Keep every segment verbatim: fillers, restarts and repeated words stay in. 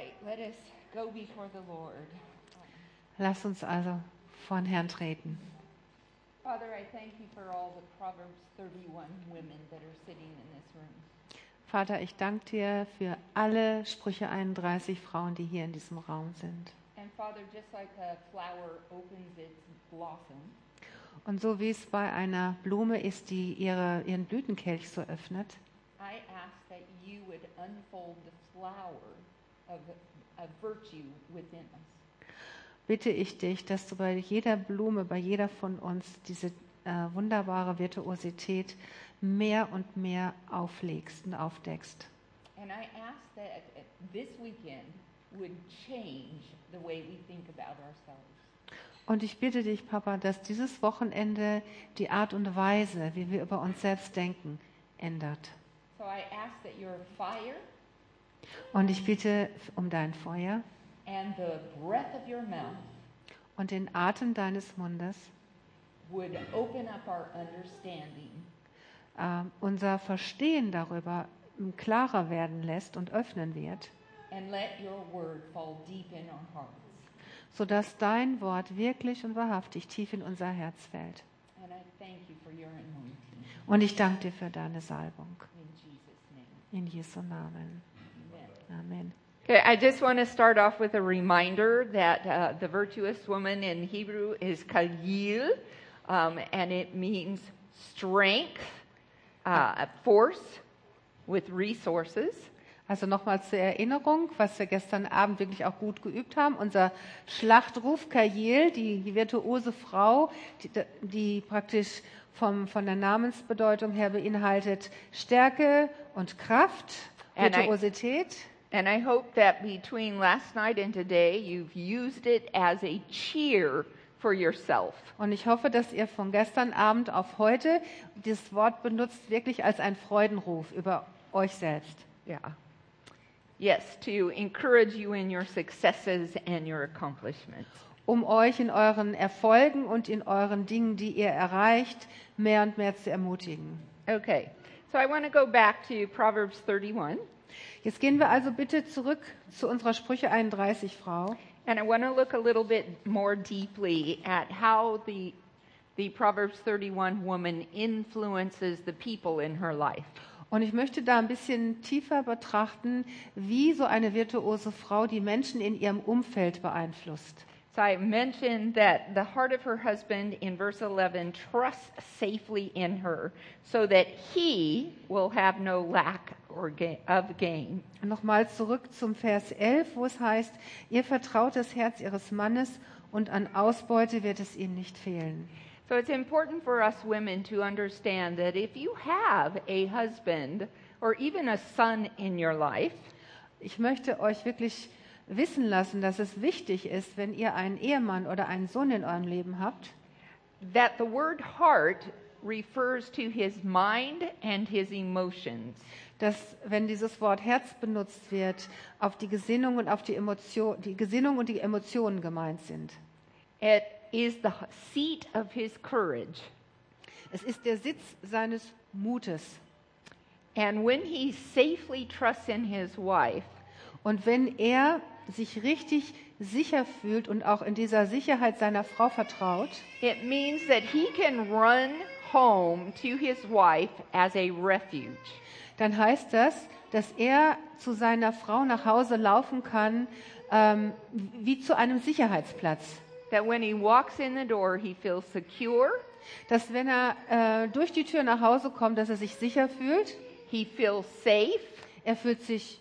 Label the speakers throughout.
Speaker 1: right, let us go before the Lord.
Speaker 2: Lass uns also vor den Herrn treten.
Speaker 1: Father, I thank you for all the Proverbs thirty-one women that are sitting in this room.
Speaker 2: Vater, ich danke dir für alle Sprüche einunddreißig Frauen, die hier in diesem Raum sind.
Speaker 1: And Father, just like a flower opens its blossom,
Speaker 2: Und so wie es bei einer Blume ist, die ihre, ihren Blütenkelch so öffnet,
Speaker 1: I ask that you would unfold the flower of, of virtue within us.
Speaker 2: bitte ich dich, dass du bei jeder Blume, bei jeder von uns diese äh, wunderbare Virtuosität mehr und mehr auflegst und aufdeckst.
Speaker 1: And I ask that this weekend would change the way we think about ourselves.
Speaker 2: Und ich bitte dich, Papa, dass dieses Wochenende die Art und Weise, wie wir über uns selbst denken, ändert.
Speaker 1: So I ask that your fire
Speaker 2: Und ich bitte um dein Feuer
Speaker 1: and the breath of your mouth
Speaker 2: und den Atem deines Mundes,
Speaker 1: would open up our understanding
Speaker 2: äh, unser Verstehen darüber klarer werden lässt und öffnen wird,
Speaker 1: and let your word fall deep in our hearts.
Speaker 2: sodass dein Wort wirklich und wahrhaftig tief in unser Herz fällt.
Speaker 1: And I thank you for your anointing.
Speaker 2: Und ich danke dir für deine Salbung.
Speaker 1: In Jesus' name.
Speaker 2: In Jesu Namen.
Speaker 1: Amen.
Speaker 2: Amen.
Speaker 1: Okay, I just want to start off with a reminder that uh, the virtuous woman in Hebrew is Kayil, um, and it means strength, uh, force with resources.
Speaker 2: Also nochmal zur Erinnerung, was wir gestern Abend wirklich auch gut geübt haben. Unser Schlachtruf Kajel, die, die virtuose Frau, die, die praktisch vom, von der Namensbedeutung her beinhaltet Stärke und Kraft,
Speaker 1: And I-
Speaker 2: Virtuosität.
Speaker 1: And I hope that between last night and today, you've used it as a cheer for yourself.
Speaker 2: Und ich hoffe, dass ihr von gestern Abend auf heute das Wort benutzt, wirklich als ein Freudenruf über euch selbst.
Speaker 1: Yeah. Yes, to encourage you in your successes and your accomplishments.
Speaker 2: Um euch in euren Erfolgen und in euren Dingen, die ihr erreicht, mehr und mehr zu ermutigen.
Speaker 1: Okay, so I want to go back to Proverbs thirty-one,
Speaker 2: Jetzt gehen wir also bitte zurück zu unserer Sprüche einunddreißig Frau.
Speaker 1: and I want to look a little bit more deeply at how the the Proverbs thirty-one woman influences the people in her life.
Speaker 2: Und ich möchte da ein bisschen tiefer betrachten, wie so eine virtuose Frau die Menschen in ihrem Umfeld beeinflusst.
Speaker 1: So I mentioned that the heart of her husband in verse eleven trusts safely in her so that he will have no lack or ga- of gain.
Speaker 2: Nochmal zurück zum Vers elf, wo es heißt, ihr vertraut das Herz ihres Mannes und an Ausbeute wird es ihm nicht fehlen.
Speaker 1: So it's important for us women to understand that if you have a husband or even a son in your life,
Speaker 2: Ich möchte euch wirklich wissen lassen, dass es wichtig ist, wenn ihr einen Ehemann oder einen Sohn in eurem Leben habt,
Speaker 1: that the word heart refers to his mind and his emotions.
Speaker 2: dass, wenn dieses Wort Herz benutzt wird, auf die Gesinnung und auf die Emotion, die Gesinnung und die Emotionen gemeint sind.
Speaker 1: It is the seat of his courage.
Speaker 2: Es ist der Sitz seines Mutes.
Speaker 1: And when he safely trusts in his wife,
Speaker 2: Und wenn er sich richtig sicher fühlt und auch in dieser Sicherheit seiner Frau vertraut,
Speaker 1: it means that he can run home to his wife as a refuge.
Speaker 2: dann heißt das, dass er zu seiner Frau nach Hause laufen kann, ähm, wie zu einem Sicherheitsplatz.
Speaker 1: That when he walks in the door, he feels secure,
Speaker 2: Dass wenn er äh, durch die Tür nach Hause kommt, dass er sich sicher fühlt.
Speaker 1: he feels safe,
Speaker 2: Er fühlt sich,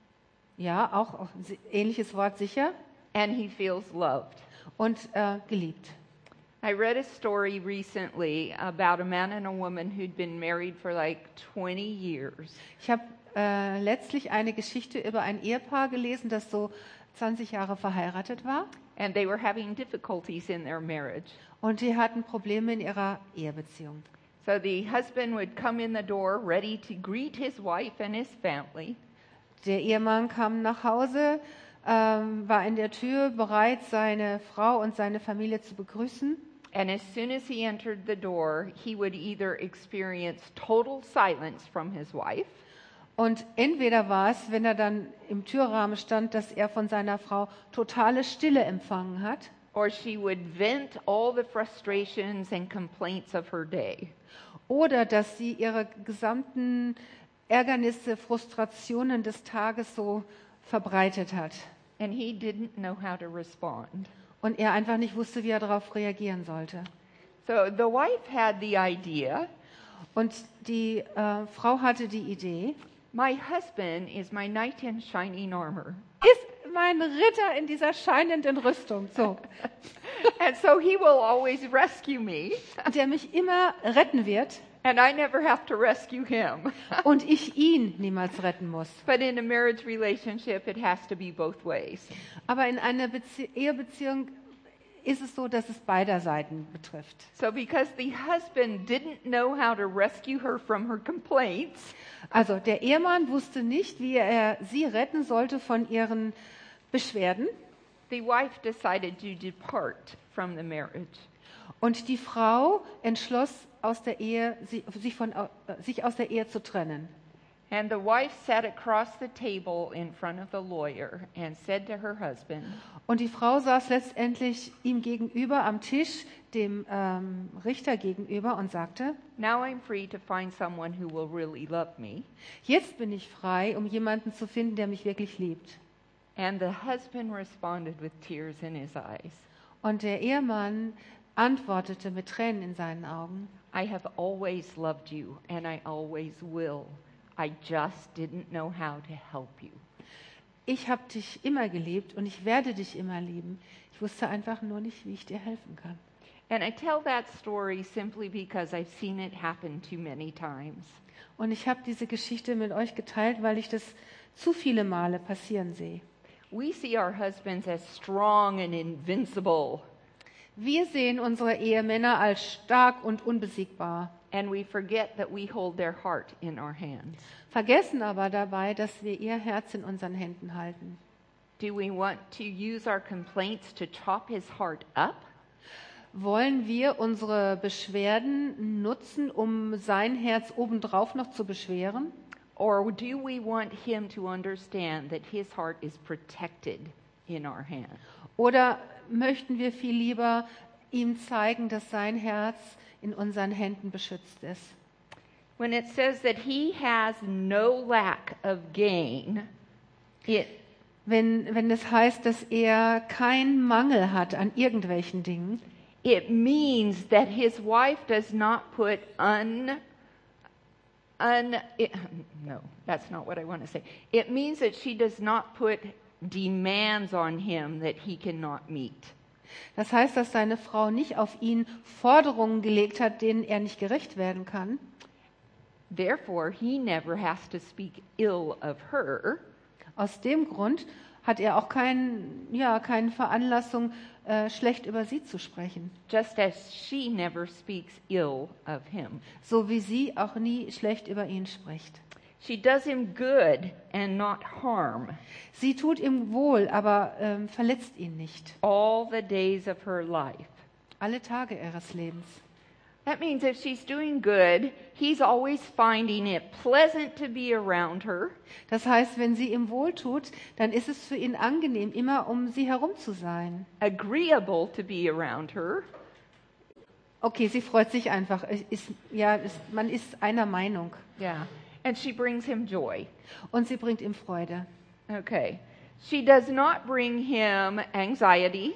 Speaker 2: ja, auch, auch si- ähnliches Wort sicher
Speaker 1: and he feels loved.
Speaker 2: und äh, geliebt.
Speaker 1: I read a story recently about a man and a woman who'd been married for like twenty years.
Speaker 2: Ich habe äh, letztlich eine Geschichte über ein Ehepaar gelesen, das so zwanzig Jahre verheiratet war.
Speaker 1: And they were having difficulties in their marriage.
Speaker 2: Und die hatten Probleme in ihrer Ehebeziehung.
Speaker 1: So the husband would come in the door ready to greet his wife and his family.
Speaker 2: Der Ehemann kam nach Hause, ähm, war in der Tür bereit, seine Frau und seine Familie zu begrüßen.
Speaker 1: And as soon as he entered the door, he would either experience total silence from his wife,
Speaker 2: Und entweder war es, wenn er dann im Türrahmen stand, dass er von seiner Frau totale Stille empfangen hat,
Speaker 1: or she would vent all the frustrations and complaints of her day.
Speaker 2: oder dass sie ihre gesamten Ärgernisse, Frustrationen des Tages so verbreitet hat.
Speaker 1: And he didn't know how to respond.
Speaker 2: Und er einfach nicht wusste, wie er darauf reagieren sollte.
Speaker 1: So the wife had the idea,
Speaker 2: Und die äh, Frau hatte die Idee,
Speaker 1: my husband is my knight in shining armor.
Speaker 2: ist mein Ritter in dieser scheinenden Rüstung, so,
Speaker 1: And so he will always rescue me,
Speaker 2: der mich immer retten wird
Speaker 1: and I never have to rescue him.
Speaker 2: und ich ihn niemals retten muss.
Speaker 1: But in a marriage relationship, it has to be both ways.
Speaker 2: Aber in einer Bezie- Ehebeziehung ist es so, dass es beider Seiten betrifft.
Speaker 1: So because the husband didn't know how to rescue her from her complaints,
Speaker 2: Also der Ehemann wusste nicht, wie er sie retten sollte von ihren Beschwerden.
Speaker 1: the wife decided to depart from the marriage.
Speaker 2: Und die Frau entschloss, aus der Ehe, sie- sich, von, äh, sich aus der Ehe zu trennen.
Speaker 1: And the wife sat across the table in front of the lawyer and said to her husband,
Speaker 2: Und die Frau saß letztendlich ihm gegenüber am Tisch, dem ähm, Richter gegenüber, und sagte,
Speaker 1: now I'm free to find someone who will really love me.
Speaker 2: jetzt bin ich frei, um jemanden zu finden, der mich wirklich liebt.
Speaker 1: And the husband responded with tears in his eyes.
Speaker 2: Und der Ehemann antwortete mit Tränen in seinen Augen,
Speaker 1: I have always loved you and I always will. I just didn't know how to help you.
Speaker 2: ich habe dich immer geliebt und ich werde dich immer lieben. Ich wusste einfach nur nicht, wie ich dir helfen kann.
Speaker 1: And I tell that story simply because I've seen it happen too many times.
Speaker 2: Und ich habe diese Geschichte mit euch geteilt, weil ich das zu viele Male passieren sehe.
Speaker 1: We see our husbands as strong and invincible,
Speaker 2: Wir sehen unsere Ehemänner als stark und unbesiegbar,
Speaker 1: and we forget that we hold their heart in our hands.
Speaker 2: vergessen aber dabei, dass wir ihr Herz in unseren Händen halten.
Speaker 1: Do we want to use our complaints to chop his heart up?
Speaker 2: Wollen wir unsere Beschwerden nutzen, um sein Herz obendrauf noch zu beschweren?
Speaker 1: Or do we want him to understand that his heart is protected in our hands?
Speaker 2: Oder möchten wir viel lieber ihm zeigen, dass sein Herz in unseren Händen beschützt ist?
Speaker 1: When it says that he has no lack of gain, it,
Speaker 2: Wenn, wenn es heißt, dass er keinen Mangel hat an irgendwelchen Dingen,
Speaker 1: it means that his wife does not put un, un it, no, that's not what I want to say. It means that she does not put demands on him that he cannot meet.
Speaker 2: das heißt, dass seine Frau nicht auf ihn Forderungen gelegt hat, denen er nicht gerecht werden kann.
Speaker 1: Therefore, he never has to speak ill of her.
Speaker 2: Aus dem Grund hat er auch kein, ja, keine Veranlassung, äh, schlecht über sie zu sprechen.
Speaker 1: Just as she never speaks ill of him.
Speaker 2: So wie sie auch nie schlecht über ihn spricht.
Speaker 1: She does him good and not harm
Speaker 2: Sie tut ihm wohl, aber ähm, verletzt ihn nicht.
Speaker 1: all the days of her life.
Speaker 2: Alle Tage ihres Lebens.
Speaker 1: That means if she's doing good, he's always finding it pleasant to be around her.
Speaker 2: Das heißt, wenn sie ihm wohltut, dann ist es für ihn angenehm, immer um sie herum zu sein.
Speaker 1: Agreeable to be around her.
Speaker 2: Okay, sie freut sich einfach. Es Ist, ja, es, man ist einer Meinung.
Speaker 1: Yeah. And she brings him joy.
Speaker 2: Und sie bringt ihm Freude.
Speaker 1: Okay. She does not bring him anxiety.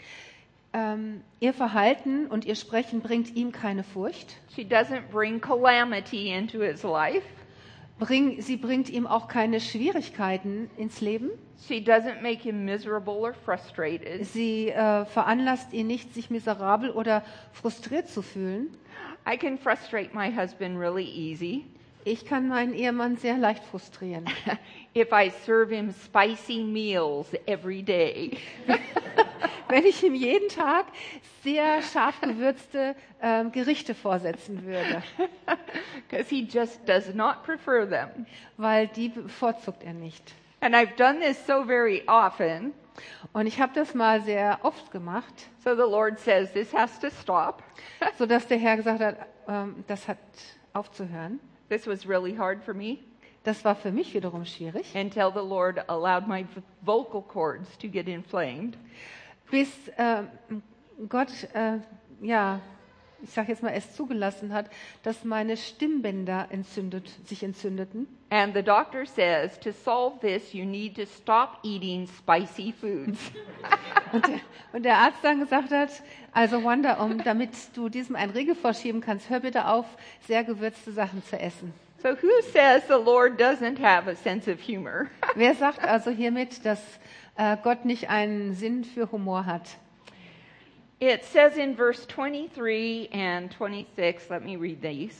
Speaker 2: Ähm, ihr Verhalten und ihr Sprechen bringt ihm keine Furcht.
Speaker 1: She doesn't bring calamity into his life.
Speaker 2: Bring, sie bringt ihm auch keine Schwierigkeiten ins Leben.
Speaker 1: She doesn't make him miserable or frustrated.
Speaker 2: Sie äh, veranlasst ihn nicht, sich miserabel oder frustriert zu fühlen.
Speaker 1: I can frustrate my husband really easy
Speaker 2: Ich kann meinen Ehemann sehr leicht frustrieren,
Speaker 1: if I serve him spicy meals every day.
Speaker 2: wenn ich ihm jeden Tag sehr scharf gewürzte ähm, Gerichte vorsetzen würde,
Speaker 1: Because he just does not prefer them.
Speaker 2: weil die bevorzugt er nicht.
Speaker 1: And I've done this so very often.
Speaker 2: Und ich habe das mal sehr oft gemacht,
Speaker 1: So the Lord says, this has to stop.
Speaker 2: sodass der Herr gesagt hat, ähm, das hat aufzuhören.
Speaker 1: This was really hard for me.
Speaker 2: Das war für mich wiederum schwierig,
Speaker 1: until the Lord allowed my v- vocal cords to get inflamed.
Speaker 2: bis äh, Gott, äh, ja, ich sage jetzt mal, es zugelassen hat, dass meine Stimmbänder entzündet, sich entzündeten.
Speaker 1: And the doctor says to solve this, you need to stop eating spicy foods.
Speaker 2: Und der, und der Arzt dann gesagt hat, also Wanda, um, damit du diesem einen Riegel vorschieben kannst, hör bitte auf, sehr gewürzte Sachen zu essen.
Speaker 1: So who says the Lord doesn't have a sense of humor?
Speaker 2: Wer sagt also hiermit, dass äh, Gott nicht einen Sinn für Humor hat?
Speaker 1: It says in verse twenty-three and twenty-six, let me read these.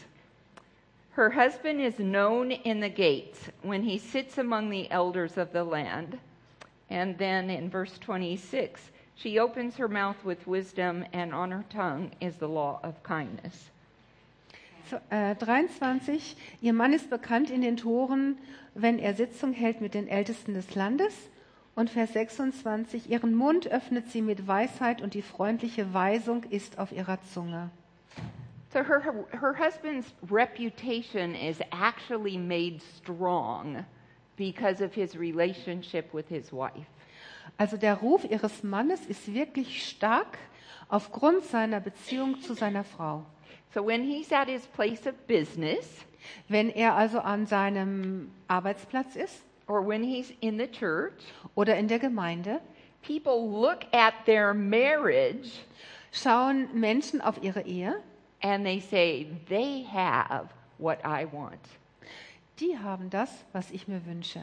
Speaker 1: Her husband is known in the gates when he sits among the elders of the land. And then in verse twenty-six, she opens her mouth with wisdom, and on her tongue is the law of kindness.
Speaker 2: So, äh, dreiundzwanzig, ihr Mann ist bekannt in den Toren, wenn er Sitzung hält mit den Ältesten des Landes. Und Vers sechsundzwanzig, ihren Mund öffnet sie mit Weisheit und die freundliche Weisung ist auf ihrer Zunge.
Speaker 1: So her, her, her husband's reputation is actually made strong because of his relationship with his wife.
Speaker 2: Also der Ruf ihres Mannes ist wirklich stark aufgrund seiner Beziehung zu seiner Frau.
Speaker 1: So when he's at his place of business,
Speaker 2: Wenn er also an seinem Arbeitsplatz ist
Speaker 1: or when he's in the church,
Speaker 2: oder in der Gemeinde,
Speaker 1: people look at their marriage
Speaker 2: schauen Menschen auf ihre Ehe,
Speaker 1: and they say, they have what I want.
Speaker 2: die haben das, was ich mir wünsche.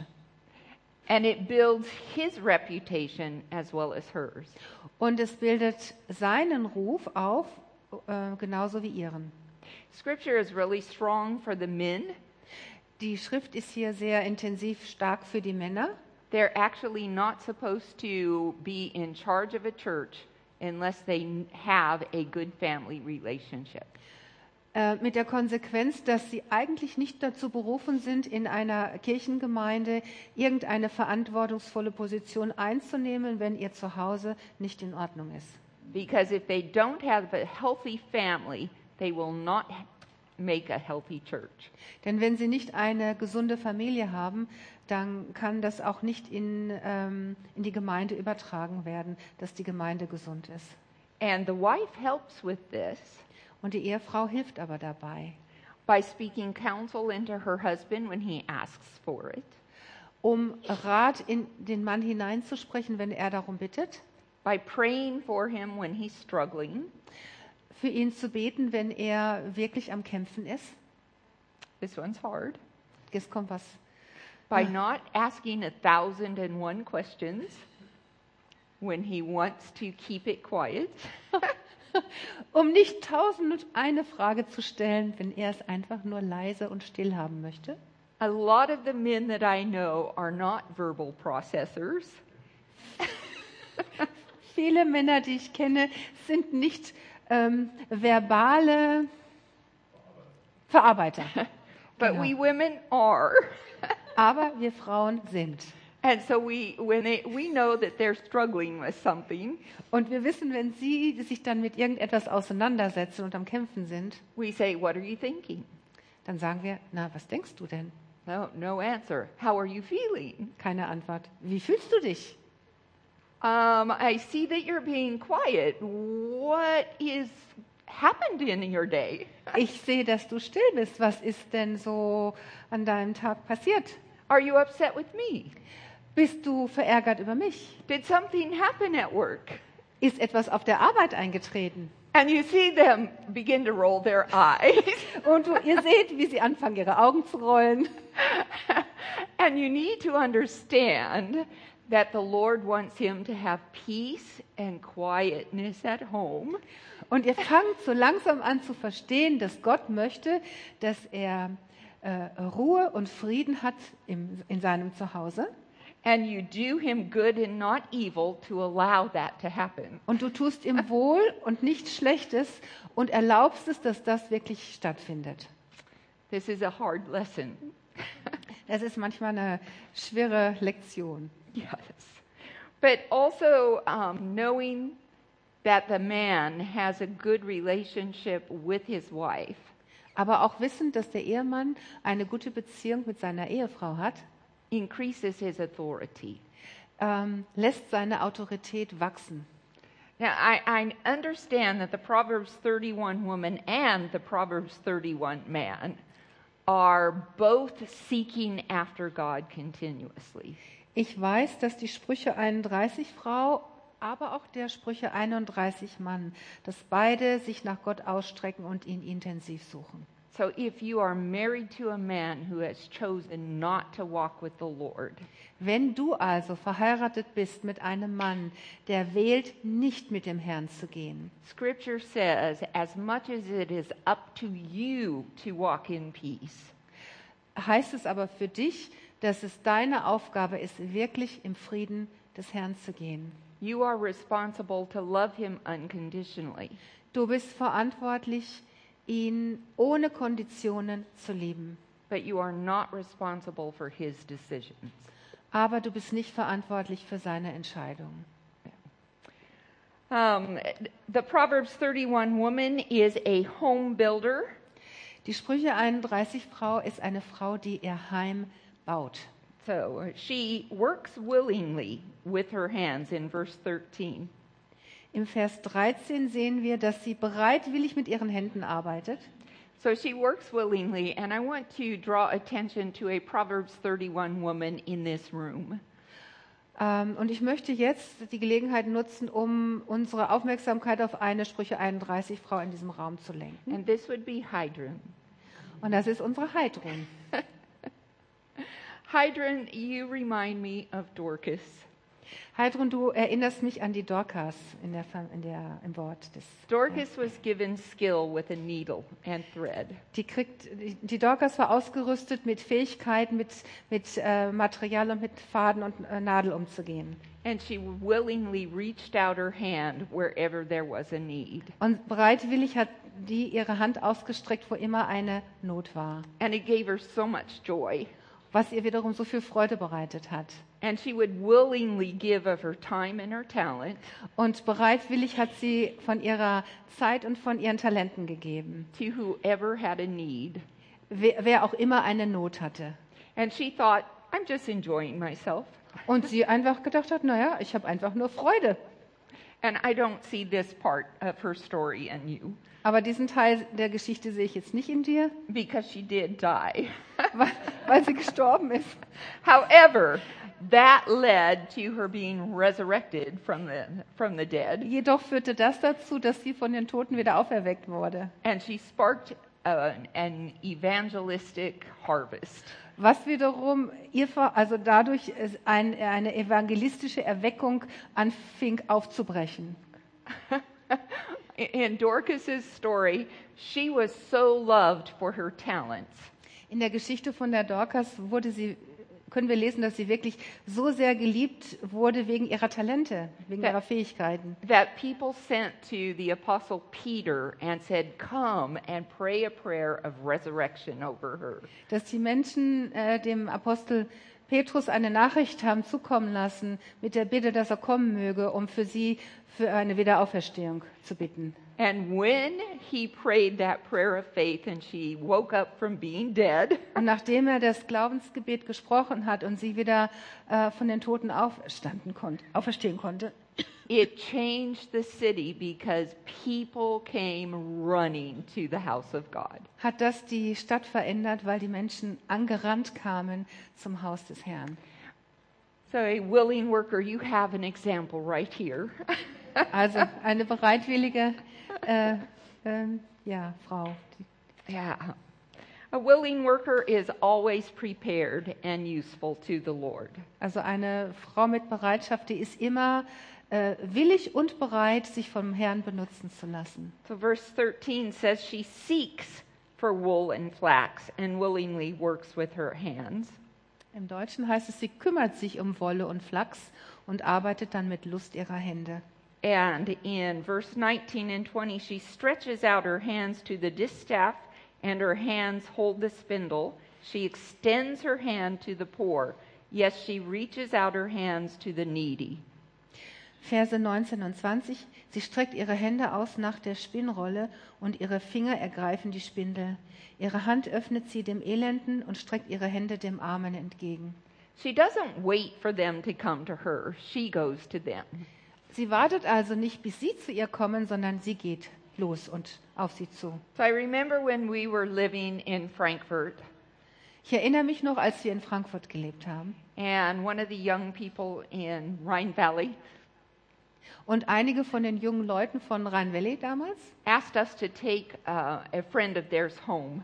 Speaker 1: And it builds his reputation as well as hers.
Speaker 2: Und es bildet seinen Ruf auf, äh, genauso wie ihren.
Speaker 1: Scripture is really strong for the men.
Speaker 2: Die Schrift ist hier sehr intensiv stark für die Männer.
Speaker 1: They're actually not supposed to be in charge of a church unless they have a good family relationship.
Speaker 2: Äh, mit der Konsequenz, dass sie eigentlich nicht dazu berufen sind, in einer Kirchengemeinde irgendeine verantwortungsvolle Position einzunehmen, wenn ihr Zuhause nicht in Ordnung ist.
Speaker 1: Because if they don't have a healthy family, they will not make a healthy church.
Speaker 2: Denn wenn sie nicht eine gesunde Familie haben, dann kann das auch nicht in, ähm, in die Gemeinde übertragen werden, dass die Gemeinde gesund ist.
Speaker 1: And the wife helps with this
Speaker 2: Und die Ehefrau hilft aber dabei,
Speaker 1: by speaking counsel into her husband when he asks for it,
Speaker 2: um Rat in den Mann hineinzusprechen, wenn er darum bittet,
Speaker 1: by praying for him when he's struggling.
Speaker 2: für ihn zu beten, wenn er wirklich am Kämpfen ist.
Speaker 1: This one's hard.
Speaker 2: Jetzt kommt was.
Speaker 1: By not asking a thousand and one questions when he wants to keep it quiet.
Speaker 2: Um nicht tausend und eine Frage zu stellen, wenn er es einfach nur leise und still haben möchte.
Speaker 1: A lot of the men that I know are not verbal processors.
Speaker 2: Viele Männer, die ich kenne, sind nicht ähm, verbale Verarbeiter.
Speaker 1: But
Speaker 2: Genau.
Speaker 1: we women are.
Speaker 2: Aber wir Frauen sind.
Speaker 1: And so we when they, we know that they're struggling with something,
Speaker 2: Und wir wissen, wenn sie sich dann mit irgendetwas auseinandersetzen und am Kämpfen sind,
Speaker 1: we say, "What are you thinking?"
Speaker 2: dann sagen wir, na, was denkst du denn?
Speaker 1: No, no answer. How are you feeling?
Speaker 2: Keine Antwort. Wie fühlst du dich?
Speaker 1: Um, I see that you're being quiet. What is happened in your day?
Speaker 2: Ich sehe, dass du still bist. Was ist denn so an deinem Tag passiert?
Speaker 1: Are you upset with me?
Speaker 2: Bist du verärgert über mich?
Speaker 1: Did something happen at work?
Speaker 2: Ist etwas auf der Arbeit eingetreten?
Speaker 1: And you see them begin to roll their eyes.
Speaker 2: Und du, ihr seht, wie sie anfangen, ihre Augen zu rollen.
Speaker 1: And you need to understand that the Lord wants him to have peace and quietness at home.
Speaker 2: Und ihr fangt so langsam an zu verstehen, dass Gott möchte, dass er äh, Ruhe und Frieden hat im, in seinem Zuhause.
Speaker 1: And you do him good and not evil to allow that to happen.
Speaker 2: Und du tust ihm Wohl und nichts Schlechtes und erlaubst es, dass das wirklich stattfindet.
Speaker 1: This is a hard lesson.
Speaker 2: Das ist manchmal eine schwere Lektion.
Speaker 1: Yes. But also um, knowing that the man has a good relationship with his wife.
Speaker 2: aber auch wissend, dass der Ehemann eine gute Beziehung mit seiner Ehefrau hat,
Speaker 1: increases his authority.
Speaker 2: ähm, lässt seine Autorität wachsen.
Speaker 1: Now, I, I understand that the Proverbs thirty-one woman and the Proverbs thirty-one man are both seeking after God continuously.
Speaker 2: Ich weiß, dass die Sprüche einunddreißig Frau, aber auch der Sprüche einunddreißig Mann, dass beide sich nach Gott ausstrecken und ihn intensiv suchen.
Speaker 1: So if you are married to a man who has chosen not to walk with the Lord,
Speaker 2: Wenn du also verheiratet bist mit einem Mann, der wählt, nicht mit dem Herrn zu gehen,
Speaker 1: Scripture says, as much as it is up to you to walk in peace,
Speaker 2: heißt es aber für dich, dass es deine Aufgabe ist, wirklich im Frieden des Herrn zu gehen.
Speaker 1: you are responsible to love him unconditionally.
Speaker 2: Du bist verantwortlich, ihn ohne Konditionen zu lieben.
Speaker 1: But you are not responsible for his decisions.
Speaker 2: Aber du bist nicht verantwortlich für seine Entscheidung.
Speaker 1: Um, the Proverbs thirty-one woman is a home builder.
Speaker 2: Die Sprüche einunddreißig Frau ist eine Frau, die ihr Heim baut.
Speaker 1: So she works willingly with her hands in verse thirteen.
Speaker 2: Im Vers dreizehn sehen wir, dass sie bereitwillig mit ihren Händen arbeitet.
Speaker 1: So she works willingly, and I want to draw attention to a Proverbs thirty-one woman in this room.
Speaker 2: Ähm, und ich möchte jetzt die Gelegenheit nutzen, um unsere Aufmerksamkeit auf eine Sprüche einunddreißig Frau in diesem Raum zu lenken.
Speaker 1: And this would be Hydron.
Speaker 2: Und das ist unsere Heidrun.
Speaker 1: Hydron, you remind me of Dorcas.
Speaker 2: Heidrun, du erinnerst mich an die Dorcas in der, Fa- in der, im Wort des.
Speaker 1: Dorcas was given skill with a needle and thread.
Speaker 2: Die, kriegt, die, die Dorcas war ausgerüstet mit Fähigkeiten, mit, mit äh, Material und mit Faden und äh, Nadel umzugehen.
Speaker 1: And she willingly reached out her hand wherever there was a need.
Speaker 2: Und bereitwillig hat die ihre Hand ausgestreckt, wo immer eine Not war.
Speaker 1: And it gave her so much joy.
Speaker 2: Was ihr wiederum so viel Freude bereitet hat.
Speaker 1: And she would willingly give of her time and her talent
Speaker 2: Und bereitwillig hat sie von ihrer Zeit und von ihren Talenten gegeben.
Speaker 1: to whoever had a need.
Speaker 2: Wer, wer auch immer eine Not hatte.
Speaker 1: And she thought, I'm just enjoying myself.
Speaker 2: Und sie einfach gedacht hat, naja, ich habe einfach nur Freude.
Speaker 1: And I don't see this part of her story in you
Speaker 2: Aber diesen Teil der Geschichte sehe ich jetzt nicht in dir,
Speaker 1: because she did die.
Speaker 2: weil, weil sie gestorben ist.
Speaker 1: However, that led to her being resurrected from the, from the dead.
Speaker 2: Jedoch führte das dazu, dass sie von den Toten wieder auferweckt wurde.
Speaker 1: And she sparked uh, an evangelistic harvest.
Speaker 2: Was wiederum ihr, ver- also dadurch es ein, eine evangelistische Erweckung anfing aufzubrechen.
Speaker 1: In Dorcas's story, she was so loved for her talents
Speaker 2: In der Geschichte von der Dorcas wurde sie, können wir lesen, dass sie wirklich so sehr geliebt wurde wegen ihrer Talente, wegen
Speaker 1: Ja.
Speaker 2: ihrer Fähigkeiten,
Speaker 1: that people sent to the apostle Peter and said, "Come and pray a prayer of resurrection over her."
Speaker 2: dass die Menschen äh, dem Apostel Petrus eine Nachricht haben zukommen lassen mit der Bitte, dass er kommen möge, um für sie für eine Wiederauferstehung zu bitten.
Speaker 1: And when he prayed that prayer of faith and she woke up from being dead,
Speaker 2: Und nachdem er das Glaubensgebet gesprochen hat und sie wieder äh, von den Toten auferstanden konnt, auferstehen konnte,
Speaker 1: it changed the city because people came running to the house of God.
Speaker 2: hat das die Stadt verändert, weil die Menschen angerannt kamen zum Haus des Herrn.
Speaker 1: So a willing worker, you have an example right here.
Speaker 2: Also eine bereitwillige äh, ähm, ja, Frau. Die-
Speaker 1: Yeah. A willing worker is always prepared and useful to the Lord.
Speaker 2: Also eine Frau mit Bereitschaft, die ist immer äh, willig und bereit, sich vom Herrn benutzen zu lassen.
Speaker 1: So verse thirteen says she seeks for wool and flax and willingly works with her hands.
Speaker 2: Im Deutschen heißt es, sie kümmert sich um Wolle und Flachs und arbeitet dann mit Lust ihrer Hände.
Speaker 1: And in verse nineteen and twenty, she stretches out her hands to the distaff, and her hands hold the spindle. She extends her hand to the poor. Yes, she reaches out her hands to the needy.
Speaker 2: Verse neunzehn und zwanzig. Sie streckt ihre Hände aus nach der Spinnrolle und ihre Finger ergreifen die Spindel. Ihre Hand öffnet sie dem Elenden und streckt ihre Hände dem Armen entgegen.
Speaker 1: She doesn't wait for them to come to her. She goes to them.
Speaker 2: Sie wartet also nicht, bis sie zu ihr kommen, sondern sie geht los und auf sie zu.
Speaker 1: So I remember when we were living in Frankfurt,
Speaker 2: Ich erinnere mich noch, als wir in Frankfurt gelebt haben.
Speaker 1: and one of the young people in Rhine Valley
Speaker 2: Und einige von den jungen Leuten von Rhine-Valley damals
Speaker 1: asked us to take uh, a friend of theirs home,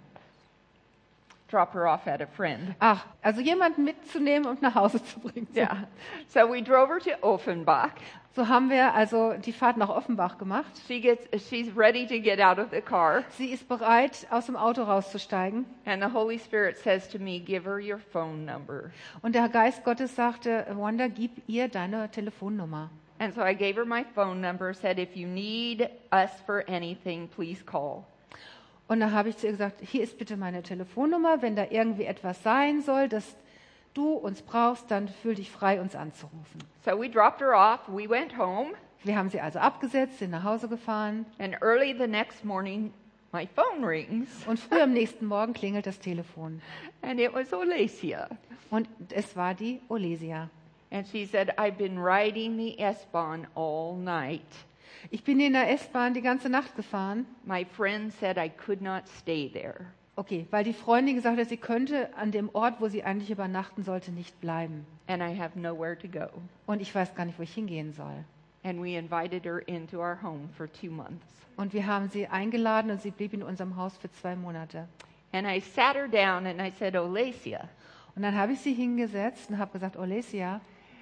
Speaker 1: drop her off at a friend.
Speaker 2: Ach, also jemanden mitzunehmen und nach Hause zu bringen. So.
Speaker 1: Yeah. So we drove her to Offenbach.
Speaker 2: So haben wir also die Fahrt nach Offenbach gemacht.
Speaker 1: She gets, she's ready to get out of the car,
Speaker 2: Sie ist bereit, aus dem Auto rauszusteigen.
Speaker 1: and the Holy Spirit says to me, "Give her your phone number."
Speaker 2: Und der Geist Gottes sagte, Wanda, gib ihr deine Telefonnummer.
Speaker 1: And so I gave her my phone number, said, "If you need us for anything, please call."
Speaker 2: Und da habe ich zu ihr gesagt, hier ist bitte meine Telefonnummer. Wenn da irgendwie etwas sein soll, dass du uns brauchst, dann fühl dich frei, uns anzurufen.
Speaker 1: So we dropped her off. We went home,
Speaker 2: Wir haben sie also abgesetzt, sind nach Hause gefahren.
Speaker 1: and early the next morning, my phone rings,
Speaker 2: Und früh am nächsten Morgen klingelt das Telefon.
Speaker 1: and it was Olesia.
Speaker 2: Und es war die Olesia.
Speaker 1: And she said, "I've been riding the S-Bahn all night.
Speaker 2: Ich bin in der S-Bahn die ganze Nacht gefahren.
Speaker 1: My friend said I could not stay there.
Speaker 2: Okay, weil die Freundin gesagt hat, sie könnte an dem Ort, wo sie eigentlich übernachten sollte, nicht bleiben.
Speaker 1: And I have nowhere to go."
Speaker 2: Und ich weiß gar nicht, wo ich hingehen soll.
Speaker 1: And we invited her into our home for two months.
Speaker 2: Und wir haben sie eingeladen und sie blieb in unserem Haus für zwei Monate.
Speaker 1: And I sat her down and I said, "Olesia,
Speaker 2: Und dann habe ich sie hingesetzt und habe gesagt, Olesia,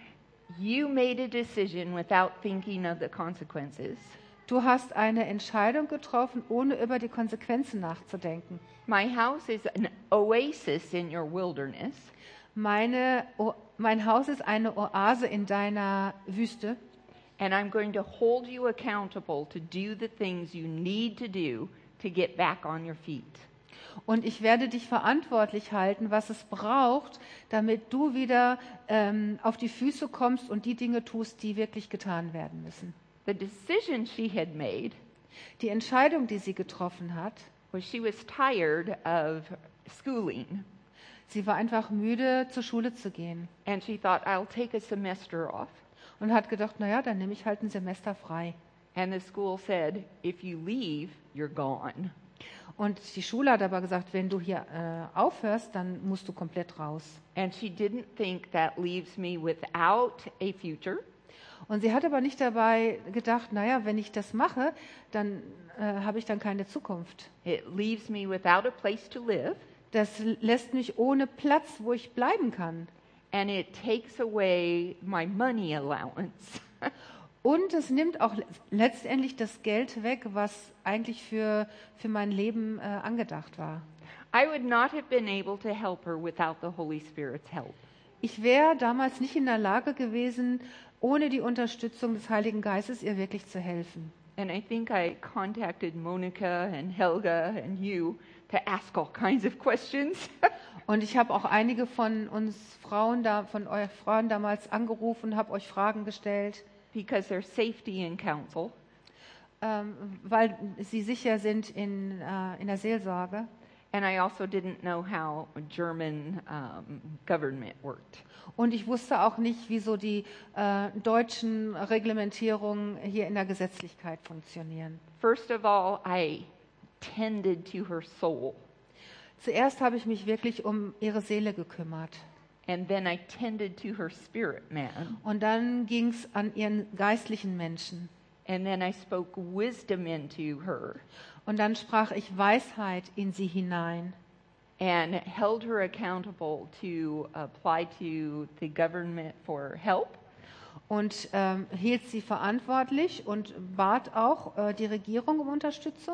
Speaker 1: you made a decision without thinking of the consequences.
Speaker 2: du hast eine Entscheidung getroffen, ohne über die Konsequenzen nachzudenken.
Speaker 1: My house is an oasis in your wilderness,
Speaker 2: Meine, O- mein Haus ist eine Oase in deiner Wüste.
Speaker 1: and I'm going to hold you accountable to do the things you need to do to get back on your feet."
Speaker 2: Und ich werde dich verantwortlich halten, was es braucht, damit du wieder ähm, auf die Füße kommst und die Dinge tust, die wirklich getan werden müssen.
Speaker 1: The decision she had made
Speaker 2: Die Entscheidung, die sie getroffen hat,
Speaker 1: was she was tired of schooling,
Speaker 2: sie war einfach müde, zur Schule zu gehen
Speaker 1: and she thought, "I'll take a semester off."
Speaker 2: und hat gedacht, naja, dann nehme ich halt ein Semester frei.
Speaker 1: And the school said, "If you leave, you're gone."
Speaker 2: Und die Schule hat aber gesagt, wenn du hier äh, aufhörst, dann musst du komplett raus.
Speaker 1: And she didn't think that leaves me without a future.
Speaker 2: Und sie hat aber nicht dabei gedacht, naja, wenn ich das mache, dann äh, habe ich dann keine Zukunft.
Speaker 1: It leaves me without a place to live,
Speaker 2: Das lässt mich ohne Platz, wo ich bleiben kann.
Speaker 1: and it takes away my money allowance.
Speaker 2: Und es nimmt auch le- letztendlich das Geld weg, was eigentlich für, für mein Leben äh, angedacht war.
Speaker 1: I would not have been able to help her without the Holy Spirit's help.
Speaker 2: Ich wäre damals nicht in der Lage gewesen, ohne die Unterstützung des Heiligen Geistes ihr wirklich zu helfen.
Speaker 1: And I think I contacted Monica and Helga and you to ask all kinds of questions.
Speaker 2: Und ich habe auch einige von uns Frauen, da, von euch Frauen damals angerufen, habe euch Fragen gestellt,
Speaker 1: because there's safety in counsel.
Speaker 2: ähm, weil sie sicher sind in, äh, in der Seelsorge.
Speaker 1: And I also didn't know how German um, government worked.
Speaker 2: Und ich wusste auch nicht, wie so die äh, deutschen Reglementierungen hier in der Gesetzlichkeit funktionieren.
Speaker 1: First of all, I tended to her soul,
Speaker 2: Zuerst habe ich mich wirklich um ihre Seele gekümmert.
Speaker 1: and then I tended to her spirit man,
Speaker 2: Und dann ging es an ihren geistlichen Menschen.
Speaker 1: and then I spoke wisdom into her
Speaker 2: Und dann sprach ich Weisheit in sie hinein
Speaker 1: and held her accountable to apply to the government for help.
Speaker 2: und ähm, hielt sie verantwortlich und bat auch äh, die Regierung um Unterstützung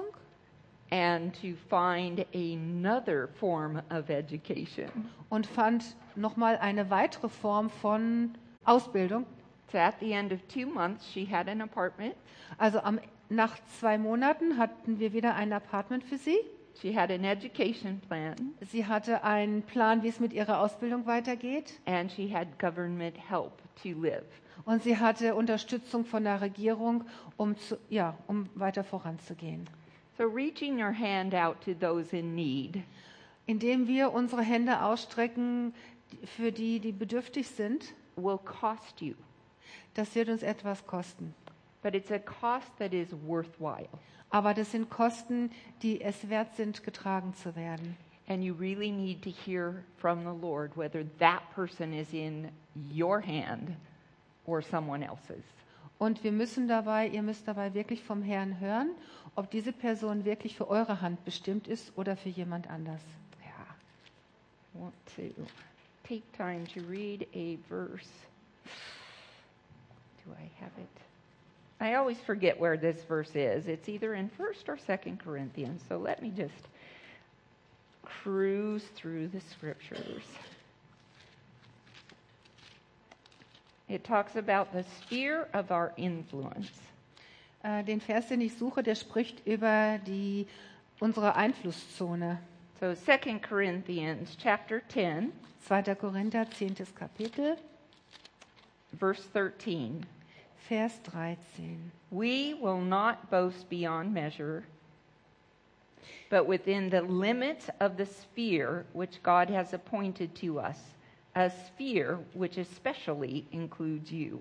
Speaker 1: And to find another form of education.
Speaker 2: und fand nochmal eine weitere Form von Ausbildung.
Speaker 1: So at the end of two months, she had an apartment.
Speaker 2: Also am, nach zwei Monaten hatten wir wieder ein Apartment für sie.
Speaker 1: She had an education plan,
Speaker 2: Sie hatte einen Plan, wie es mit ihrer Ausbildung weitergeht.
Speaker 1: and she had government help to live.
Speaker 2: Und sie hatte Unterstützung von der Regierung, um, zu, ja, um weiter voranzugehen.
Speaker 1: So reaching your hand out to those in need
Speaker 2: Indem wir unsere Hände ausstrecken für die, die bedürftig sind,
Speaker 1: will cost you,
Speaker 2: das wird uns etwas kosten.
Speaker 1: but it's a cost that is worthwhile.
Speaker 2: Aber das sind Kosten, die es wert sind, getragen zu werden.
Speaker 1: And you really need to hear from the Lord whether that person is in your hand or someone else's.
Speaker 2: Und wir müssen dabei, ihr müsst dabei wirklich vom Herrn hören, ob diese Person wirklich für eure Hand bestimmt ist oder für jemand anders.
Speaker 1: Yeah. I want to take time to read a verse. Do I have it? I always forget where this verse is. It's either in First or Second Corinthians. So let me just cruise through the scriptures. It talks about the sphere of our influence.
Speaker 2: Äh, den Vers, den ich suche, der spricht über die, unsere Einflusszone.
Speaker 1: So Second Corinthians chapter ten,
Speaker 2: zweiter Korinther, zehntes Kapitel,
Speaker 1: verse thirteen.
Speaker 2: Vers dreizehn.
Speaker 1: We will not boast beyond measure, but within the limits of the sphere which God has appointed to us, a sphere which especially includes you.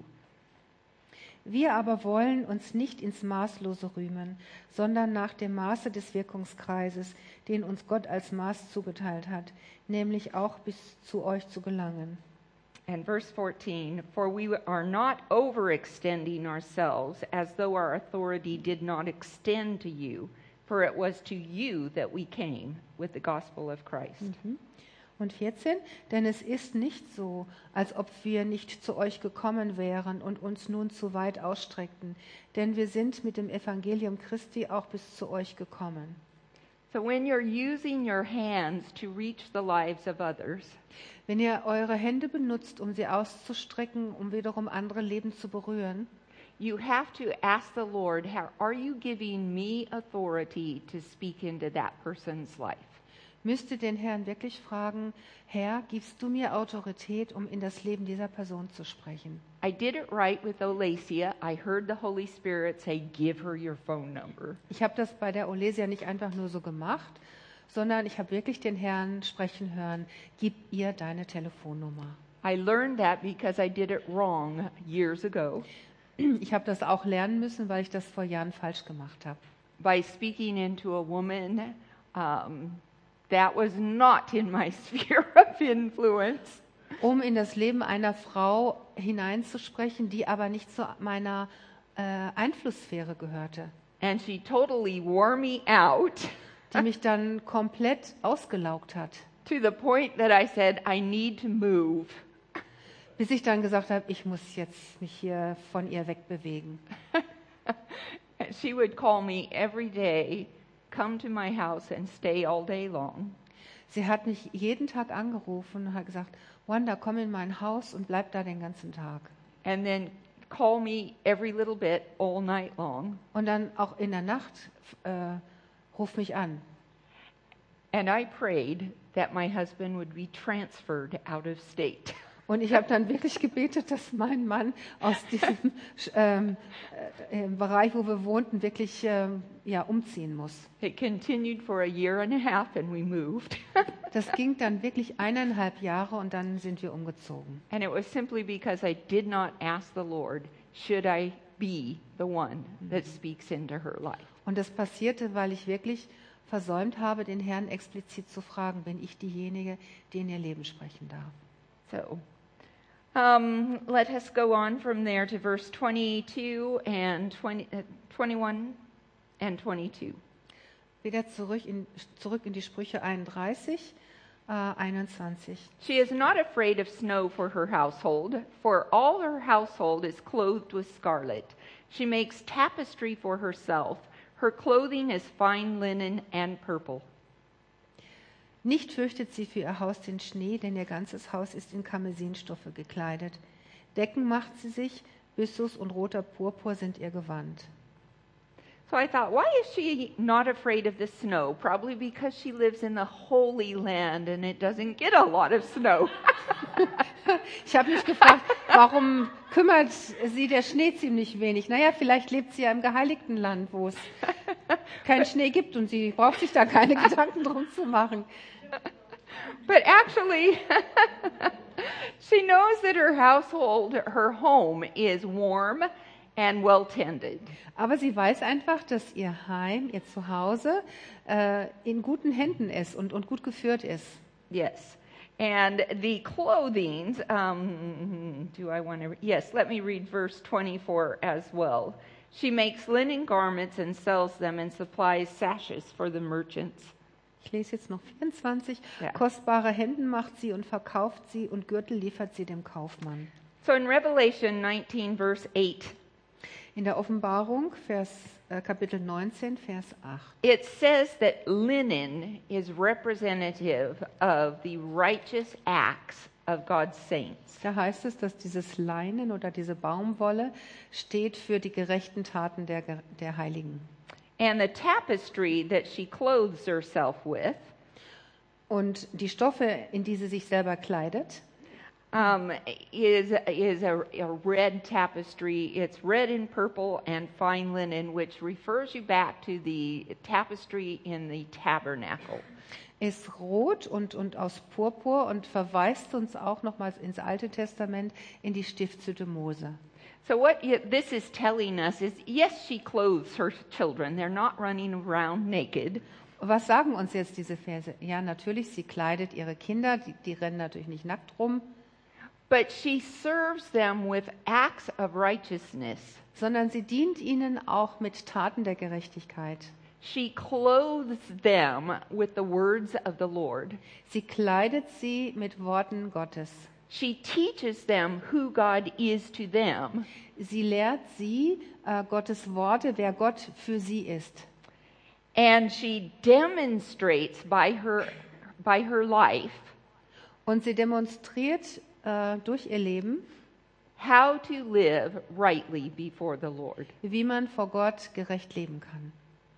Speaker 2: Wir aber wollen uns nicht ins Maßlose rühmen, sondern nach dem Maße des Wirkungskreises, den uns Gott als Maß zugeteilt hat, nämlich auch bis zu euch zu gelangen.
Speaker 1: And verse fourteen, for we are not overextending ourselves as though our authority did not extend to you, for it was to you that we came with the gospel of Christ.
Speaker 2: Mhm. Und vierzehn, denn es ist nicht so, als ob wir nicht zu euch gekommen wären und uns nun zu weit ausstreckten, denn wir sind mit dem Evangelium Christi auch bis zu euch gekommen.
Speaker 1: So when you're using your hands to reach the lives of others,
Speaker 2: Wenn ihr eure Hände benutzt, um sie auszustrecken, um wiederum andere Leben zu berühren,
Speaker 1: you have to ask the Lord, how, are you giving me authority to speak into that person's life?
Speaker 2: müsst ihr den Herrn wirklich fragen, Herr, gibst du mir Autorität, um in das Leben dieser Person zu sprechen?
Speaker 1: I did it right with Olacia. I heard the Holy Spirit say, give her your phone number.
Speaker 2: Ich habe das bei der Olesia nicht einfach nur so gemacht, sondern ich habe wirklich den Herrn sprechen hören, gib ihr deine Telefonnummer.
Speaker 1: I learned that because I did it wrong years ago
Speaker 2: Ich habe das auch lernen müssen, weil ich das vor Jahren falsch gemacht habe.
Speaker 1: by speaking into a woman um, that was not in my sphere of influence.
Speaker 2: Um in das Leben einer Frau hineinzusprechen, die aber nicht zu meiner äh, Einflusssphäre gehörte,
Speaker 1: And she totally wore me out
Speaker 2: die mich dann komplett ausgelaugt hat,
Speaker 1: to the point that I said, I need to move.
Speaker 2: bis ich dann gesagt habe, ich muss jetzt mich hier von ihr wegbewegen.
Speaker 1: And she would call me every day, come to my house and stay all day long.
Speaker 2: Sie hat mich jeden Tag angerufen und hat gesagt, Wanda, komm in mein Haus und bleib da den ganzen Tag.
Speaker 1: And then call me every little bit all night long.
Speaker 2: Und dann auch in der Nacht äh, ruf mich an.
Speaker 1: And I prayed that my husband would be transferred out of state.
Speaker 2: Und ich habe dann wirklich gebetet, dass mein Mann aus diesem ähm, äh, Bereich, wo wir wohnten, wirklich ähm, ja, umziehen muss.
Speaker 1: It continued for a year and a half and we moved.
Speaker 2: Das ging dann wirklich eineinhalb Jahre und dann sind wir umgezogen.
Speaker 1: And it was simply because I did not ask the Lord, should I be the one that speaks into her life?
Speaker 2: Und das passierte, weil ich wirklich versäumt habe, den Herrn explizit zu fragen, bin ich diejenige, die in ihr Leben sprechen darf.
Speaker 1: So, um, let us go on from there to verse twenty-two and twenty, uh, twenty-one and twenty-two.
Speaker 2: Wieder zurück in, zurück in die Sprüche einunddreißig, äh, einundzwanzig.
Speaker 1: She is not afraid of snow for her household, for all her household is clothed with scarlet. She makes tapestry for herself. Her clothing is fine linen and purple.
Speaker 2: Nicht fürchtet sie für ihr Haus den Schnee, denn ihr ganzes Haus ist in Karmesinstoffe gekleidet. Decken macht sie sich, Byssus und roter Purpur sind ihr Gewand.
Speaker 1: So I thought, why is she not afraid of the snow? Probably because she lives in the Holy Land and it doesn't get a lot of snow.
Speaker 2: Ich habe mich gefragt, warum kümmert sie der Schnee ziemlich wenig? Naja, vielleicht lebt sie ja im geheiligten Land, wo es keinen Schnee gibt und sie braucht sich da keine Gedanken drum zu machen.
Speaker 1: But actually, she knows that her household, her home is warm and well tended.
Speaker 2: Aber sie weiß einfach, dass ihr Heim, ihr Zuhause äh, in guten Händen ist und, und gut geführt ist.
Speaker 1: Yes. And the clothing, um, do I want to? Yes, let me read verse twenty-four as well. She makes linen garments and sells them and supplies sashes for the merchants.
Speaker 2: Ich lese jetzt noch vierundzwanzig.
Speaker 1: Ja.
Speaker 2: Kostbare Hemden macht sie und verkauft sie und Gürtel liefert sie dem Kaufmann.
Speaker 1: So in Revelation nineteen, verse eight,
Speaker 2: In der Offenbarung, Vers, äh, Kapitel neunzehn, Vers acht.
Speaker 1: it says that linen is representative of the righteous acts of God's saints.
Speaker 2: Da heißt es, dass dieses Leinen oder diese Baumwolle steht für die gerechten Taten der, Ge- der Heiligen.
Speaker 1: And the tapestry that she clothes herself with
Speaker 2: Und die Stoffe, in die sie sich selber kleidet,
Speaker 1: um, is, is a, a red tapestry. It's red and purple and fine linen, which refers you back to the tapestry in the tabernacle.
Speaker 2: ist rot und, und aus Purpur und verweist uns auch nochmals ins Alte Testament in die Stiftshütte Mose.
Speaker 1: So what you, this is telling us is, yes, she clothes her children. They're not running around naked.
Speaker 2: Was sagen uns jetzt diese Verse? Ja, natürlich, sie kleidet ihre Kinder, die, die rennen natürlich nicht nackt rum,
Speaker 1: But she serves them with acts of righteousness.
Speaker 2: sondern sie dient ihnen auch mit Taten der Gerechtigkeit.
Speaker 1: She clothes them with the words of the Lord.
Speaker 2: Sie kleidet sie mit Worten Gottes.
Speaker 1: She teaches them who God is to them.
Speaker 2: Sie lehrt sie äh, Gottes Worte, wer Gott für sie ist.
Speaker 1: And she demonstrates by her, by her life
Speaker 2: Und sie demonstriert äh, durch ihr Leben,
Speaker 1: how to live rightly before the Lord.
Speaker 2: wie man vor Gott gerecht leben kann.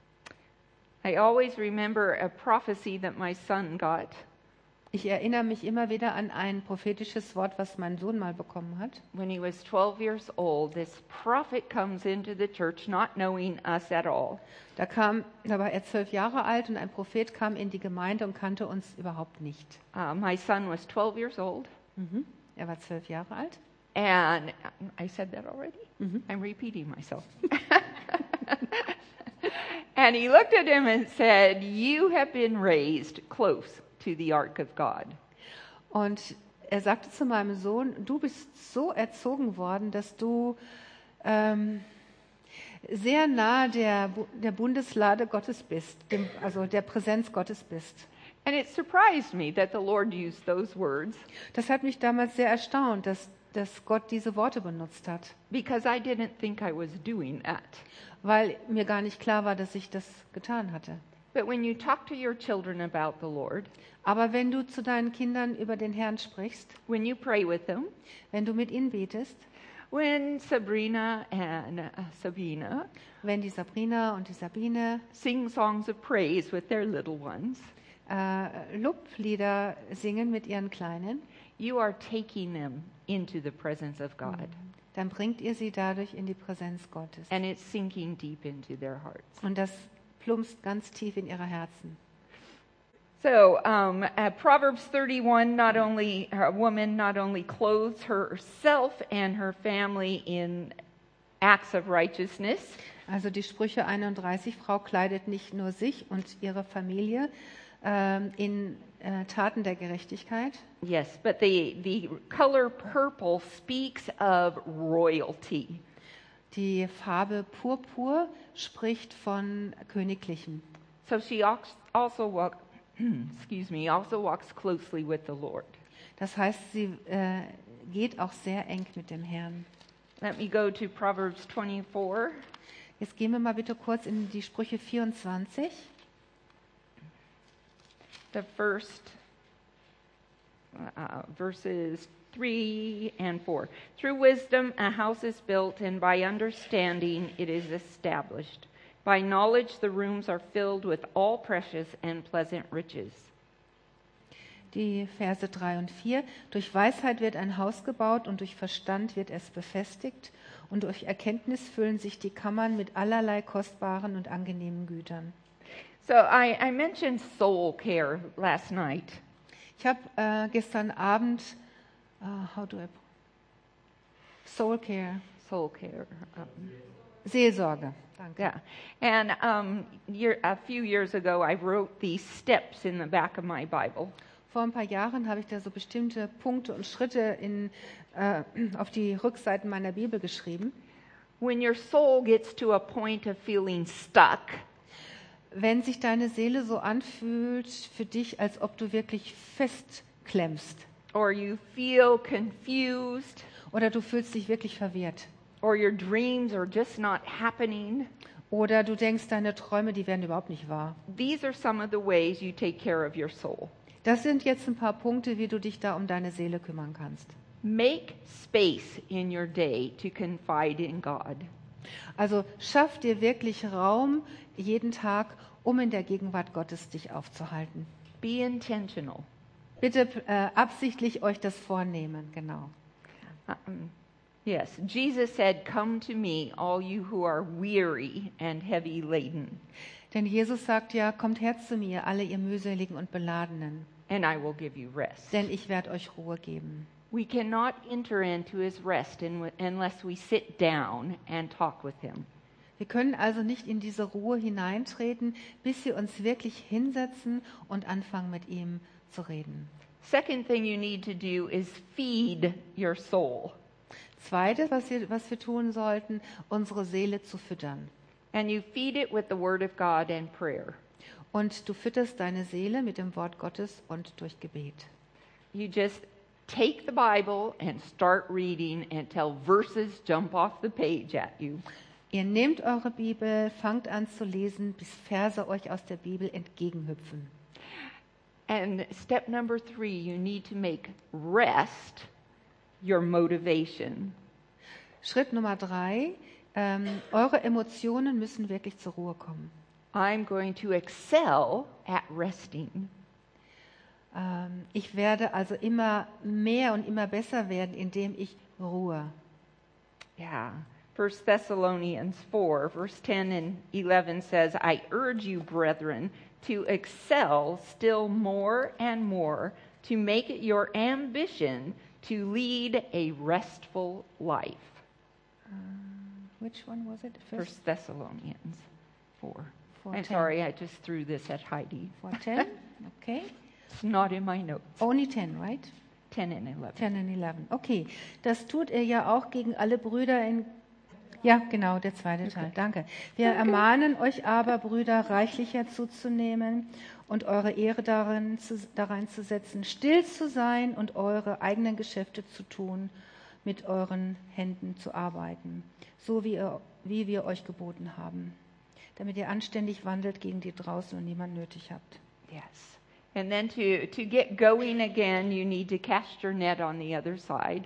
Speaker 1: I always remember a prophecy that my son got.
Speaker 2: Ich erinnere mich immer wieder an ein prophetisches Wort, was mein Sohn mal bekommen hat.
Speaker 1: When he was twelve years old, this prophet comes into the church not knowing us at all.
Speaker 2: Da kam, da war er zwölf Jahre alt und ein Prophet kam in die Gemeinde und kannte uns überhaupt nicht.
Speaker 1: Uh, my son was twelve years old,
Speaker 2: Mhm. Er war zwölf Jahre alt.
Speaker 1: and I said that already?
Speaker 2: Mhm.
Speaker 1: I'm repeating myself. And he looked at him and said, "You have been raised close to the ark of God."
Speaker 2: Und er sagte zu meinem Sohn, du bist so erzogen worden, dass du ähm, sehr nah der, Bu- der Bundeslade Gottes bist, dem, also der Präsenz Gottes bist.
Speaker 1: And it surprised me that the Lord used those words
Speaker 2: Das hat mich damals sehr erstaunt, dass, dass Gott diese Worte benutzt hat,
Speaker 1: because I didn't think I was doing that.
Speaker 2: weil mir gar nicht klar war, dass ich das getan hatte.
Speaker 1: But when you talk to your children about the Lord,
Speaker 2: Aber wenn du zu deinen Kindern über den Herrn sprichst,
Speaker 1: when you pray with them,
Speaker 2: wenn du mit ihnen betest,
Speaker 1: when Sabrina and uh, Sabina
Speaker 2: wenn die Sabrina und die Sabine
Speaker 1: sing songs of praise with their little ones,
Speaker 2: äh, Loblieder singen mit ihren Kleinen,
Speaker 1: you are taking them into the presence of God,
Speaker 2: dann bringt ihr sie dadurch in die Präsenz Gottes.
Speaker 1: and it's sinking deep into their hearts.
Speaker 2: Und das plumpst ganz tief in ihre Herzen.
Speaker 1: So, um, uh, Proverbs thirty-one, not only a woman not only clothes herself and her family in acts of righteousness,
Speaker 2: Also die Sprüche einunddreißig, Frau kleidet nicht nur sich und ihre Familie ähm, in äh, Taten der Gerechtigkeit,
Speaker 1: yes, but the, the color purple speaks of royalty.
Speaker 2: die Farbe Purpur spricht von Königlichem.
Speaker 1: So she al- also walk, excuse me, also walks closely with the Lord.
Speaker 2: Das heißt, sie äh, geht auch sehr eng mit dem Herrn.
Speaker 1: Let me go to Proverbs twenty-four.
Speaker 2: Jetzt gehen wir mal bitte kurz in die Sprüche vierundzwanzig.
Speaker 1: The first uh, verses three and four. Through wisdom a house is built, and by understanding it is established. By knowledge the rooms are filled with all precious and pleasant riches.
Speaker 2: die Verse drei und vier. Durch Weisheit wird ein Haus gebaut und durch Verstand wird es befestigt und durch Erkenntnis füllen sich die Kammern mit allerlei kostbaren und angenehmen Gütern.
Speaker 1: So I, I mentioned soul care last night.
Speaker 2: Ich habe äh, gestern Abend, uh, how do I, Soul Care,
Speaker 1: Soul care. Um,
Speaker 2: Seelsorge, danke.
Speaker 1: yeah. And um, year, a few years ago, I wrote these steps in the back of my Bible.
Speaker 2: Vor ein paar Jahren habe ich da so bestimmte Punkte und Schritte in, äh, auf die Rückseiten meiner Bibel geschrieben.
Speaker 1: When your soul gets to a point of feeling stuck,
Speaker 2: Wenn sich deine Seele so anfühlt für dich, als ob du wirklich festklemmst
Speaker 1: or you feel confused,
Speaker 2: oder du fühlst dich wirklich verwirrt
Speaker 1: or your dreams are just not happening,
Speaker 2: oder du denkst, deine Träume, die werden überhaupt nicht wahr.
Speaker 1: these are some of the ways you take care of your soul.
Speaker 2: Das sind jetzt ein paar Punkte, wie du dich da um deine Seele kümmern kannst.
Speaker 1: Make space in your day to confide in God.
Speaker 2: Also schaff dir wirklich Raum jeden Tag, um in der Gegenwart Gottes dich aufzuhalten.
Speaker 1: Be intentional.
Speaker 2: Bitte äh, absichtlich euch das vornehmen, genau.
Speaker 1: Um, yes, Jesus said, "Come to me, all you who are weary and heavy laden,
Speaker 2: Denn Jesus sagt ja, kommt her zu mir, alle ihr mühseligen und Beladenen,
Speaker 1: and I will give you rest."
Speaker 2: denn ich werde euch Ruhe geben.
Speaker 1: We cannot enter into his rest in, unless we sit down and talk with him.
Speaker 2: Wir können also nicht in diese Ruhe hineintreten, bis wir uns wirklich hinsetzen und anfangen mit ihm zu reden.
Speaker 1: Second thing you need to do is feed your soul.
Speaker 2: Zweites, was wir, was wir tun sollten, unsere Seele zu füttern.
Speaker 1: And you feed it with the word of God and prayer.
Speaker 2: Und du fütterst deine Seele mit dem Wort Gottes und durch Gebet.
Speaker 1: You just take the Bible and start reading until verses jump off the page at you.
Speaker 2: Ihr nehmt eure Bibel, fangt an zu lesen, bis Verse euch aus der Bibel entgegenhüpfen.
Speaker 1: And step number three, you need to make rest your motivation.
Speaker 2: Schritt Nummer drei, ähm, eure Emotionen müssen wirklich zur Ruhe kommen.
Speaker 1: I'm going to excel at resting.
Speaker 2: Ähm, ich werde also immer mehr und immer besser werden, indem ich ruhe.
Speaker 1: Yeah. First Thessalonians four, verse ten and eleven says, "I urge you, brethren, to excel still more and more, to make it your ambition to lead a restful life."
Speaker 2: Which one was it?
Speaker 1: First Thessalonians four.
Speaker 2: four
Speaker 1: I'm
Speaker 2: ten.
Speaker 1: sorry, I just threw this at Heidi.
Speaker 2: four ten, okay.
Speaker 1: It's not in my notes.
Speaker 2: Only ten, right?
Speaker 1: ten and eleven.
Speaker 2: ten and eleven. Okay, das tut er ja auch gegen alle Brüder in... Ja, genau, der zweite Teil, danke. Wir ermahnen euch aber, Brüder, reichlicher zuzunehmen und eure Ehre darin zu, darein zu setzen, still zu sein und eure eigenen Geschäfte zu tun, mit euren Händen zu arbeiten, so wie, ihr, wie wir euch geboten haben, damit ihr anständig wandelt gegen die draußen und niemand nötig habt.
Speaker 1: Yes. And then to, to get going again, you need to cast your net on the other side.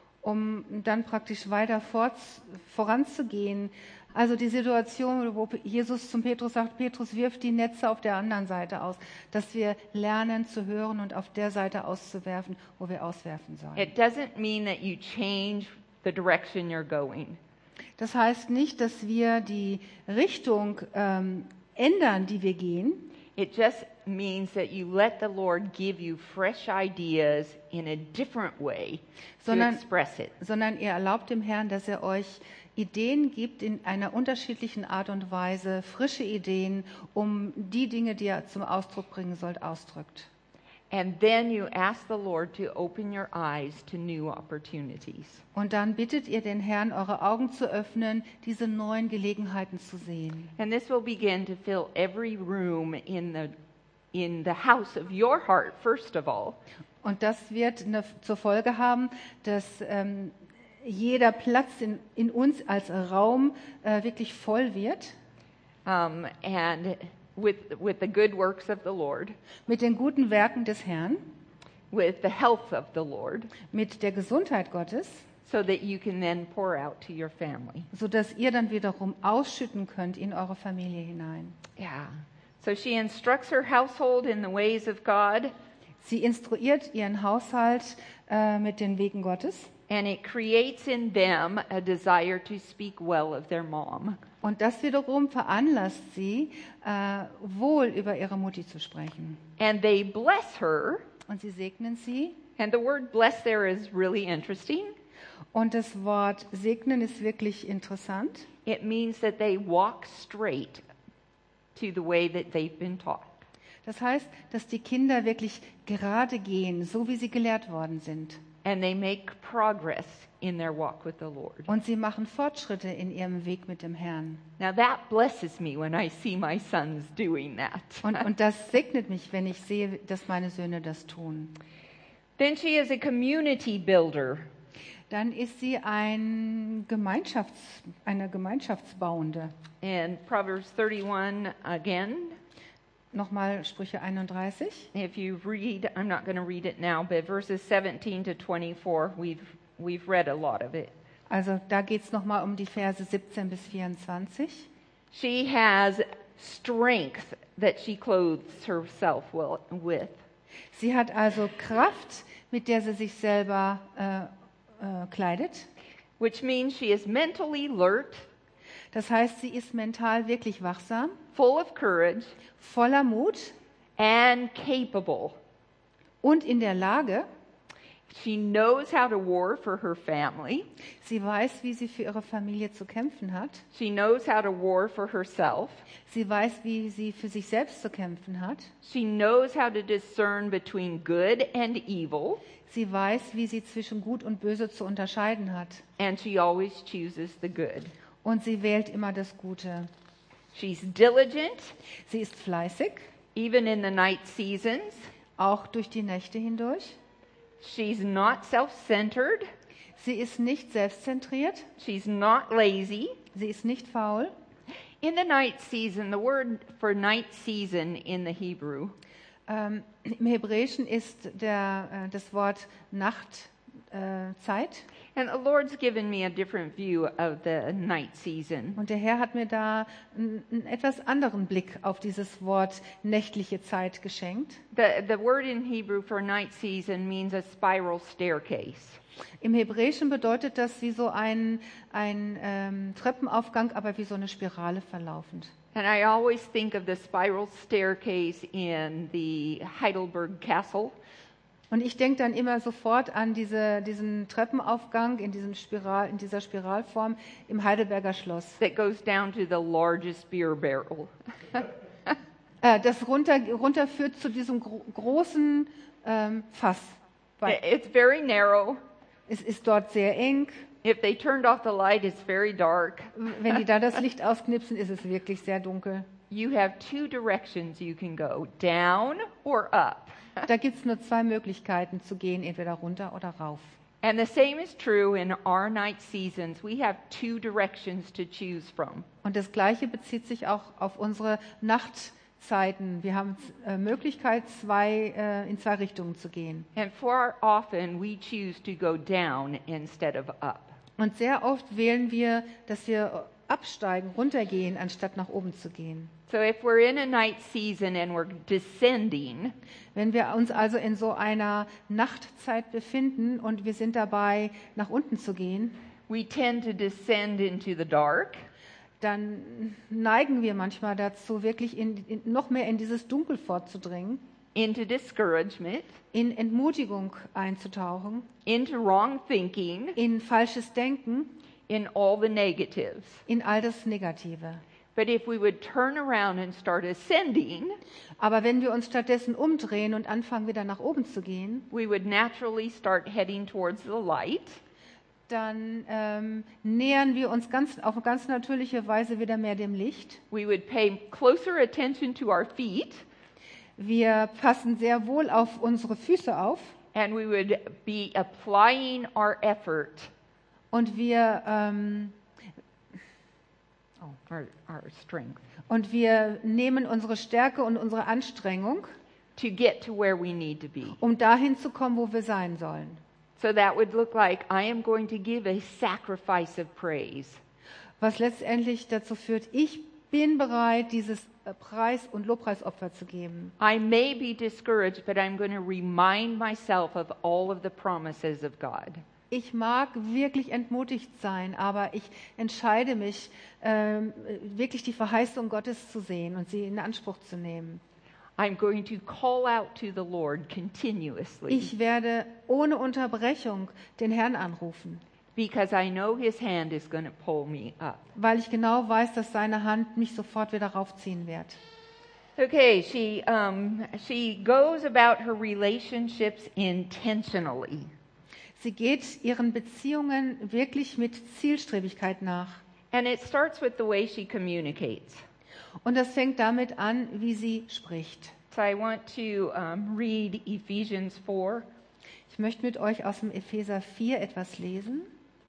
Speaker 2: Um dann praktisch weiter fort, voranzugehen. Also die Situation, wo Jesus zum Petrus sagt, Petrus, wirf die Netze auf der anderen Seite aus, dass wir lernen zu hören und auf der Seite auszuwerfen, wo wir auswerfen sollen.
Speaker 1: It doesn't mean that you change the direction you're going.
Speaker 2: Das heißt nicht, dass wir die Richtung ähm, ändern, die wir gehen.
Speaker 1: It just means that you let the Lord give you fresh ideas in a different way to
Speaker 2: Sondern-
Speaker 1: express it.
Speaker 2: sondern ihr erlaubt dem Herrn, dass er euch Ideen gibt in einer unterschiedlichen Art und Weise, frische Ideen, um die Dinge, die er zum Ausdruck bringen sollt, ausdrückt.
Speaker 1: And then you ask the Lord to open your eyes to new opportunities.
Speaker 2: Und dann bittet ihr den Herrn, eure Augen zu öffnen, diese neuen Gelegenheiten zu sehen.
Speaker 1: And this will begin to fill every room in the in the house of your heart, first of all.
Speaker 2: Und das wird eine, zur Folge haben, dass ähm, jeder Platz in, in uns als Raum äh, wirklich voll wird
Speaker 1: Um, and with with the good works of the Lord,
Speaker 2: mit den guten Werken des Herrn,
Speaker 1: with the health of the Lord,
Speaker 2: mit der Gesundheit Gottes,
Speaker 1: so that you can then pour out to your family.
Speaker 2: sodass ihr dann wiederum ausschütten könnt in eure Familie hinein.
Speaker 1: Yeah. So she instructs her household in the ways of God.
Speaker 2: Sie instruiert ihren Haushalt äh, mit den Wegen Gottes.
Speaker 1: And it creates in them a desire to speak well of their mom.
Speaker 2: Und das wiederum veranlasst sie, äh, wohl über ihre Mutti zu sprechen.
Speaker 1: And they bless her.
Speaker 2: Und sie segnen sie.
Speaker 1: And the word bless there is really interesting.
Speaker 2: Und das Wort segnen ist wirklich interessant.
Speaker 1: It means that they walk straight to the way that they've been taught.
Speaker 2: Das heißt, dass die Kinder wirklich gerade gehen, so wie sie gelehrt worden sind.
Speaker 1: And they make progress in their walk with the Lord.
Speaker 2: Und sie machen Fortschritte in ihrem Weg mit dem Herrn.
Speaker 1: Now that blesses me when I see my sons doing that.
Speaker 2: Und, und das segnet mich, wenn ich sehe, dass meine Söhne das tun.
Speaker 1: Then she is a community builder.
Speaker 2: Dann ist sie ein Gemeinschafts-, eine Gemeinschaftsbauende.
Speaker 1: In Proverbs thirty-one again,
Speaker 2: Nochmal Sprüche einunddreißig.
Speaker 1: if you read, I'm not going to read it now, but verses seventeen to twenty-four, we've we've read a lot of it.
Speaker 2: Also da geht es nochmal um die Verse siebzehn bis vierundzwanzig.
Speaker 1: She has strength that she clothes herself will- with.
Speaker 2: Sie hat also Kraft, mit der sie sich selber äh, äh, kleidet.
Speaker 1: Which means she is mentally alert,
Speaker 2: Das heißt, sie ist mental wirklich wachsam,
Speaker 1: full of courage,
Speaker 2: voller Mut
Speaker 1: and capable.
Speaker 2: und in der Lage,
Speaker 1: She knows how to war for her family.
Speaker 2: sie weiß, wie sie für ihre Familie zu kämpfen hat.
Speaker 1: She knows how to war for herself.
Speaker 2: Sie weiß, wie sie für sich selbst zu kämpfen hat.
Speaker 1: She knows how to discern between good and evil,
Speaker 2: Sie weiß, wie sie zwischen Gut und Böse zu unterscheiden hat.
Speaker 1: and she always chooses the good.
Speaker 2: Und sie wählt immer das Gute.
Speaker 1: She's diligent,
Speaker 2: Sie ist fleißig,
Speaker 1: even in the night seasons.
Speaker 2: auch durch die Nächte hindurch.
Speaker 1: She's not self-centered.
Speaker 2: Sie ist nicht selbstzentriert.
Speaker 1: She's not lazy.
Speaker 2: Sie ist nicht faul.
Speaker 1: In the night season, the word for night season in the Hebrew
Speaker 2: Ähm, Im Hebräischen ist der, äh, das Wort Nachtzeit. Äh, Zeit.
Speaker 1: And the Lord's given me a different view of the night season.
Speaker 2: Und der Herr hat mir da einen, einen etwas anderen Blick auf dieses Wort nächtliche Zeit geschenkt.
Speaker 1: The, the word in Hebrew for night season means a spiral staircase.
Speaker 2: Im Hebräischen bedeutet das wie so ein, ein ähm, Treppenaufgang, aber wie so eine Spirale verlaufend.
Speaker 1: And I always think of the spiral staircase in the Heidelberg Castle.
Speaker 2: Und ich denke dann immer sofort an diese, diesen Treppenaufgang in, diesem Spiral, in dieser Spiralform im Heidelberger Schloss.
Speaker 1: That goes down to the largest beer barrel.
Speaker 2: Äh, das runter, runterführt zu diesem gro großen ähm, Fass. Weil
Speaker 1: It's very narrow.
Speaker 2: es ist dort sehr eng.
Speaker 1: If they turned off the light, it's very dark.
Speaker 2: Wenn die da das Licht ausknipsen, ist es wirklich sehr dunkel.
Speaker 1: You have two directions you can go, down or up.
Speaker 2: Da gibt es nur zwei Möglichkeiten zu gehen, entweder runter oder rauf.
Speaker 1: And the same is true in our night seasons. We have two directions to choose from.
Speaker 2: Und das Gleiche bezieht sich auch auf unsere Nachtzeiten. Wir haben äh, Möglichkeit, zwei, äh, in zwei Richtungen zu gehen.
Speaker 1: And far often we choose to go down instead of up.
Speaker 2: Und sehr oft wählen wir, dass wir absteigen, runtergehen, anstatt nach oben zu gehen.
Speaker 1: So if we're in a night season and we're descending,
Speaker 2: Wenn wir uns also in so einer Nachtzeit befinden und wir sind dabei, nach unten zu gehen,
Speaker 1: we tend to descend into the dark.
Speaker 2: dann neigen wir manchmal dazu, wirklich in, in, noch mehr in dieses Dunkel vorzudringen,
Speaker 1: Into discouragement,
Speaker 2: in Entmutigung einzutauchen,
Speaker 1: into wrong thinking,
Speaker 2: in falsches Denken,
Speaker 1: in all the negatives.
Speaker 2: in all das Negative.
Speaker 1: But if we would turn around and start ascending,
Speaker 2: Aber wenn wir uns stattdessen umdrehen und anfangen, wieder nach oben zu gehen,
Speaker 1: we would naturally start heading towards the light.
Speaker 2: dann ähm, nähern wir uns ganz, auf ganz natürliche Weise wieder mehr dem Licht.
Speaker 1: We would pay closer attention to our feet,
Speaker 2: Wir passen sehr wohl auf unsere Füße auf
Speaker 1: and we would be applying our effort,
Speaker 2: und wir, ähm,
Speaker 1: oh, our, our strength,
Speaker 2: und wir nehmen unsere Stärke und unsere Anstrengung,
Speaker 1: to get to where we need to be.
Speaker 2: um dahin zu kommen, wo wir sein sollen.
Speaker 1: So that would look like I am going to give a sacrifice of praise.
Speaker 2: Was letztendlich dazu führt, ich bin bereit, dieses äh, Preis- und Lobpreisopfer zu geben.
Speaker 1: I may be discouraged, but I'm going to remind myself of all of the promises of God.
Speaker 2: Ich mag wirklich entmutigt sein, aber ich entscheide mich, ähm, wirklich die Verheißung Gottes zu sehen und sie in Anspruch zu nehmen.
Speaker 1: I'm going to call out to the Lord continuously
Speaker 2: Ich werde ohne Unterbrechung den Herrn anrufen,
Speaker 1: because I know His hand is going to pull me up.
Speaker 2: weil ich genau weiß, dass seine Hand mich sofort wieder raufziehen wird.
Speaker 1: Okay, she um, she goes about her relationships intentionally.
Speaker 2: Sie geht ihren Beziehungen wirklich mit Zielstrebigkeit nach.
Speaker 1: And it starts with the way she communicates.
Speaker 2: Und das fängt damit an, wie sie spricht.
Speaker 1: So I want to um, read Ephesians four.
Speaker 2: Ich möchte mit euch aus dem Epheser vier etwas lesen.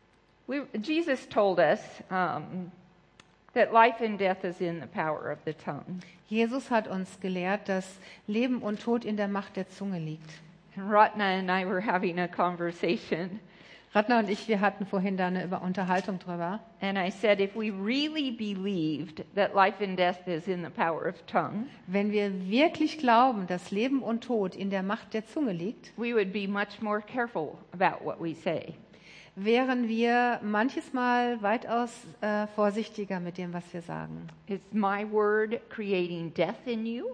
Speaker 1: We, Jesus told us um, that life and death is in the power of the tongue.
Speaker 2: Jesus hat uns gelehrt, dass Leben und Tod in der Macht der Zunge liegt.
Speaker 1: And Ratna and I were having a conversation,
Speaker 2: Ratna und ich, wir hatten vorhin da eine Über- Unterhaltung drüber.
Speaker 1: and I said if we really believed that life and death is in the power of tongue,
Speaker 2: Wenn wir wirklich glauben, dass Leben und Tod in der Macht der Zunge liegt,
Speaker 1: we would be much more careful about what we say.
Speaker 2: wären wir manches Mal weitaus äh, vorsichtiger mit dem, was wir sagen.
Speaker 1: Is my word creating death in you?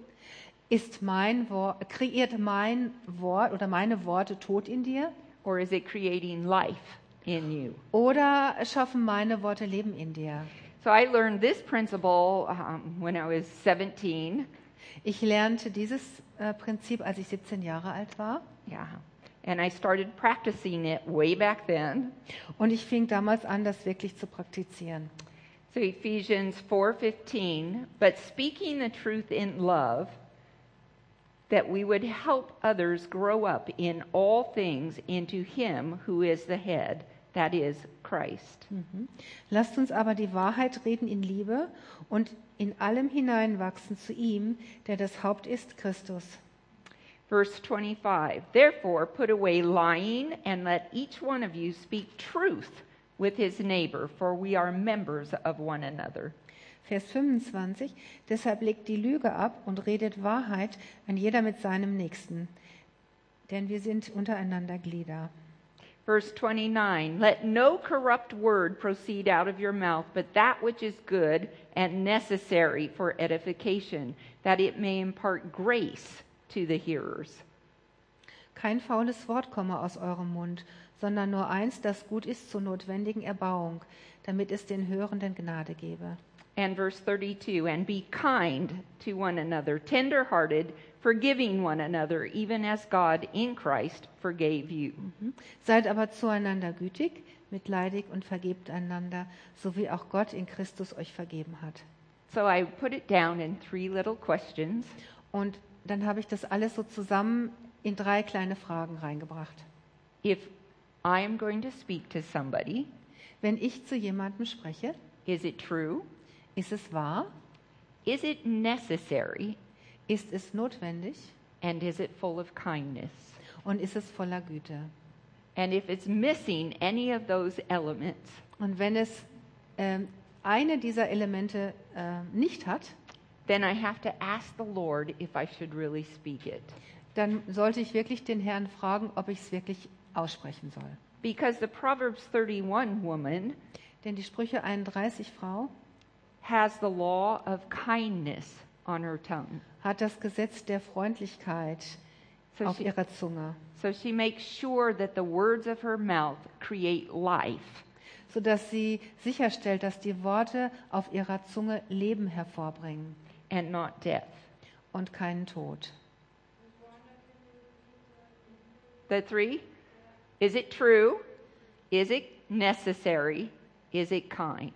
Speaker 2: Ist mein Wort, kreiert mein Wort oder meine Worte Tod in dir?
Speaker 1: Or is it creating life in you?
Speaker 2: Oder schaffen meine Worte Leben in dir?
Speaker 1: So I learned this principle um, when I was seventeen.
Speaker 2: Ich lernte dieses äh, Prinzip, als ich siebzehn Jahre alt war.
Speaker 1: Yeah. And I started practicing it way back then.
Speaker 2: Und ich fing damals an, das wirklich zu praktizieren.
Speaker 1: So Ephesians four fifteen, but speaking the truth in love, that we would help others grow up in all things into him who is the head, that is Christ.
Speaker 2: Mhm. Lasst uns aber die Wahrheit reden in Liebe und in allem hineinwachsen zu ihm, der das Haupt ist, Christus.
Speaker 1: Verse twenty-five, therefore put away lying and let each one of you speak truth with his neighbor, for we are members of one another.
Speaker 2: Vers fünfundzwanzig, deshalb legt die Lüge ab und redet Wahrheit, ein jeder mit seinem Nächsten, denn wir sind untereinander Glieder.
Speaker 1: Verse twenty-nine, let no corrupt word proceed out of your mouth, but that which is good and necessary for edification, that it may impart grace to the hearers.
Speaker 2: Kein faules Wort komme aus eurem Mund, sondern nur eins, das gut ist zur notwendigen Erbauung, damit es den Hörenden Gnade gebe.
Speaker 1: And verse thirty-two, and be kind to one another, tender-hearted, forgiving one another, even as God in Christ forgave you.
Speaker 2: Mhm. Seid aber zueinander gütig, mitleidig und vergebt einander, so wie auch Gott in Christus euch vergeben hat.
Speaker 1: So I put it down in three little questions.
Speaker 2: Und dann habe ich das alles so zusammen in drei kleine Fragen reingebracht.
Speaker 1: If I am going to speak to somebody,
Speaker 2: Wenn ich zu jemandem spreche,
Speaker 1: is it true?
Speaker 2: ist es wahr?
Speaker 1: Is it necessary?
Speaker 2: Ist es notwendig?
Speaker 1: And is it full of kindness?
Speaker 2: Und ist es voller Güte?
Speaker 1: And if it's missing any of those elements,
Speaker 2: Und wenn es ähm, eine dieser Elemente äh, nicht hat,
Speaker 1: then I have to ask the Lord if I should really speak it.
Speaker 2: dann sollte ich wirklich den Herrn fragen, ob ich es wirklich aussprechen soll.
Speaker 1: Because the Proverbs thirty-one woman
Speaker 2: Denn die Sprüche einunddreißig Frau
Speaker 1: has the law of kindness on her tongue.
Speaker 2: hat das Gesetz der Freundlichkeit
Speaker 1: So
Speaker 2: auf
Speaker 1: she,
Speaker 2: ihrer Zunge,
Speaker 1: so she makes sure that the words of her mouth create life.
Speaker 2: sodass sie sicherstellt, dass die Worte auf ihrer Zunge Leben hervorbringen
Speaker 1: And not death.
Speaker 2: und keinen Tod.
Speaker 1: The three, is it true? Is it necessary? Is it kind?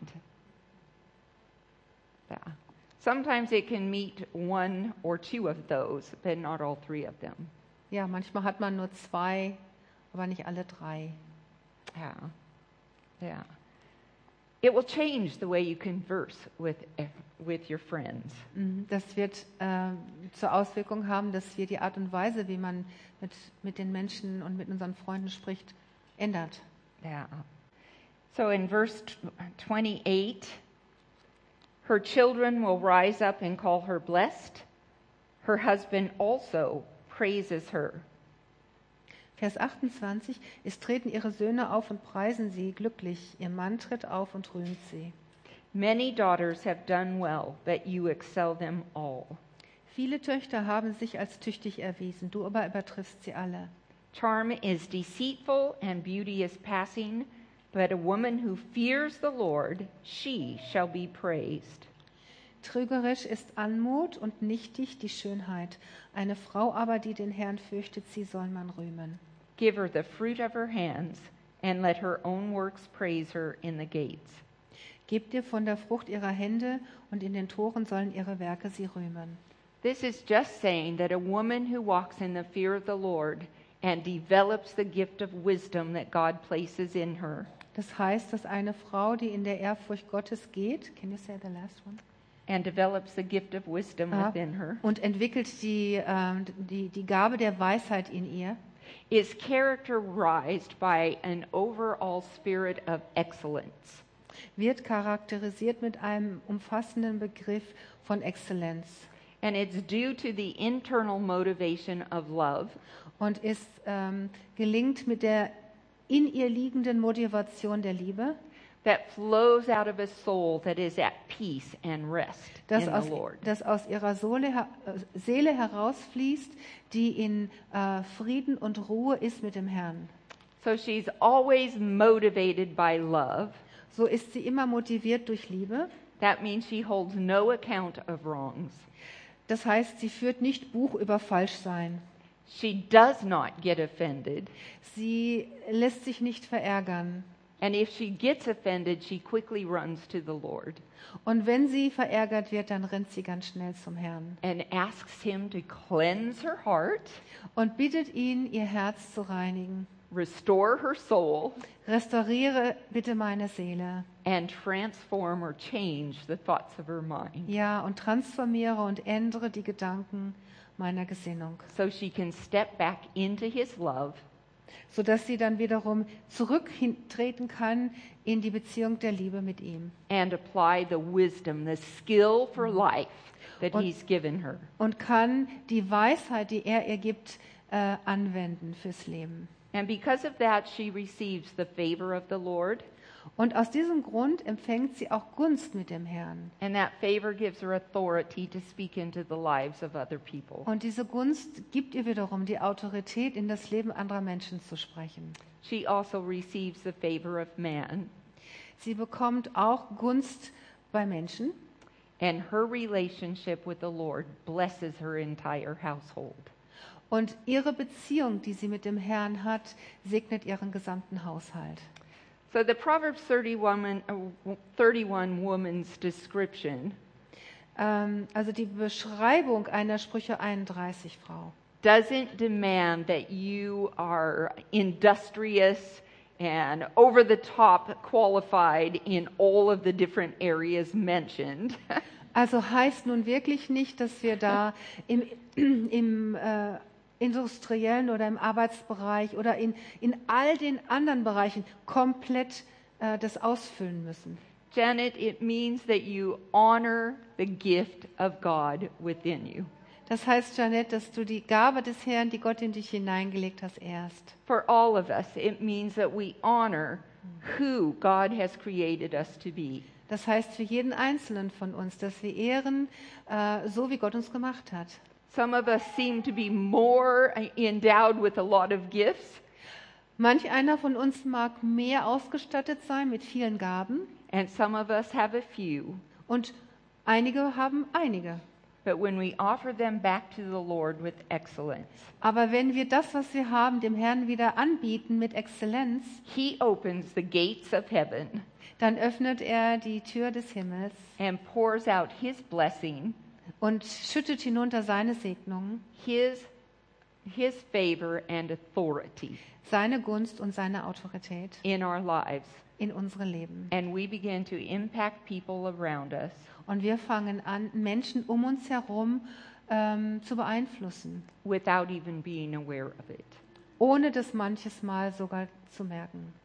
Speaker 1: Yeah. Sometimes it can meet one or two of those, but not all three of them.
Speaker 2: Ja, manchmal hat man nur zwei, aber nicht alle drei.
Speaker 1: Yeah. Yeah. It will change the way you converse with, with your friends.
Speaker 2: Mhm. Das wird äh, zur Auswirkung haben, dass wir die Art und Weise, wie man mit, mit den Menschen und mit unseren Freunden spricht, ändert.
Speaker 1: Yeah. So in verse twenty-eight, Her children will rise up and call her blessed. Her husband also praises her.
Speaker 2: Vers achtundzwanzig, es treten ihre Söhne auf und preisen sie glücklich. Ihr Mann tritt auf und rühmt sie.
Speaker 1: Many daughters have done well, but you excel them all.
Speaker 2: Viele Töchter haben sich als tüchtig erwiesen, du aber übertriffst sie alle.
Speaker 1: Charm is deceitful and beauty is passing, but a woman who fears the Lord, she shall be praised.
Speaker 2: Trügerisch ist Anmut und nichtig die Schönheit. Eine Frau aber, die den Herrn fürchtet, sie soll man rühmen.
Speaker 1: Give her the fruit of her hands, and let her own works praise her in the gates.
Speaker 2: Gebt ihr von der Frucht ihrer Hände, und in den Toren sollen ihre Werke sie rühmen.
Speaker 1: This is just saying that a woman who walks in the fear of the Lord and develops the gift of wisdom that God places in her.
Speaker 2: Das heißt, dass eine Frau, die in der Ehrfurcht Gottes geht, can you say the last one?
Speaker 1: And develops the gift of wisdom
Speaker 2: Ah,
Speaker 1: within her,
Speaker 2: und entwickelt die, ähm, die, die Gabe der Weisheit in ihr,
Speaker 1: is characterized by an overall spirit of excellence.
Speaker 2: wird charakterisiert mit einem umfassenden Begriff von Exzellenz
Speaker 1: And it's due to the internal motivation of love,
Speaker 2: und ist ähm, gelingt mit der in ihr liegenden Motivation der Liebe,
Speaker 1: that flows out of a soul that is at peace and rest
Speaker 2: das
Speaker 1: in
Speaker 2: aus,
Speaker 1: the Lord.
Speaker 2: das aus ihrer Sohle, her- äh, Seele herausfließt, die in äh, Frieden und Ruhe ist mit dem Herrn.
Speaker 1: So she's always motivated by love.
Speaker 2: So ist sie immer motiviert durch Liebe.
Speaker 1: That means she holds no account of wrongs.
Speaker 2: Das heißt, sie führt nicht Buch über Falschsein.
Speaker 1: She does not get offended.
Speaker 2: Sie lässt sich nicht verärgern.
Speaker 1: And if she gets offended, she quickly runs to the Lord
Speaker 2: Und wenn sie verärgert wird, dann rennt sie ganz schnell zum Herrn
Speaker 1: and asks him to cleanse her heart,
Speaker 2: und bittet ihn, ihr Herz zu reinigen.
Speaker 1: restore her soul,
Speaker 2: Restauriere bitte meine Seele.
Speaker 1: and transform or change the thoughts of her mind
Speaker 2: Ja, und transformiere und ändere die Gedanken meiner Gesinnung,
Speaker 1: so she can step back into his love
Speaker 2: sodass sie dann wiederum zurücktreten kann in die Beziehung der Liebe mit ihm
Speaker 1: and apply the wisdom, the skill for life that
Speaker 2: Und-
Speaker 1: he's given her.
Speaker 2: und kann die Weisheit, die er ihr gibt, äh, anwenden fürs Leben.
Speaker 1: And because of that, she receives the favor of the Lord,
Speaker 2: Und aus diesem Grund empfängt sie auch Gunst mit dem Herrn.
Speaker 1: and that favor gives her authority to speak into the lives of other people.
Speaker 2: Und diese Gunst gibt ihr wiederum die Autorität, in das Leben anderer Menschen zu sprechen.
Speaker 1: She also receives the favor of man,
Speaker 2: Sie bekommt auch Gunst bei Menschen
Speaker 1: and her relationship with the Lord blesses her entire household.
Speaker 2: und ihre Beziehung, die sie mit dem Herrn hat, segnet ihren gesamten Haushalt.
Speaker 1: So the Proverbs thirty-one, uh, thirty-one woman's description
Speaker 2: Ähm, also die Beschreibung einer Sprüche einunddreißig Frau
Speaker 1: doesn't demand that you are industrious and over the top qualified in all of the different areas mentioned.
Speaker 2: Also heißt nun wirklich nicht, dass wir da im, im äh, industriellen oder im Arbeitsbereich oder in, in all den anderen Bereichen komplett äh, das ausfüllen müssen.
Speaker 1: Janet, it means that you honor the gift of God within you.
Speaker 2: Das heißt, Janette, dass du die Gabe des Herrn, die Gott in dich hineingelegt hast, ehrst.
Speaker 1: For all of us, it means that we honor who God has created us to be.
Speaker 2: Das heißt für jeden Einzelnen von uns, dass wir ehren, äh, so wie Gott uns gemacht hat.
Speaker 1: Some of us seem to be more endowed with a lot of gifts,
Speaker 2: Manch einer von uns mag mehr ausgestattet sein mit vielen Gaben
Speaker 1: and some of us have a few.
Speaker 2: und einige haben einige.
Speaker 1: But when we offer them back to the Lord with excellence,
Speaker 2: Aber wenn wir das, was wir haben, dem Herrn wieder anbieten mit Exzellenz,
Speaker 1: He opens the gates of heaven
Speaker 2: dann öffnet er die Tür des Himmels
Speaker 1: and pours out His blessing,
Speaker 2: und schüttet hinunter seine Segnungen,
Speaker 1: His, His favor and authority
Speaker 2: seine Gunst und seine Autorität
Speaker 1: in our lives.
Speaker 2: in unsere Leben.
Speaker 1: And we begin to impact people around us
Speaker 2: Und wir fangen an, Menschen um uns herum ähm, zu beeinflussen,
Speaker 1: without even being aware of it.
Speaker 2: ohne das manches Mal sogar zu merken.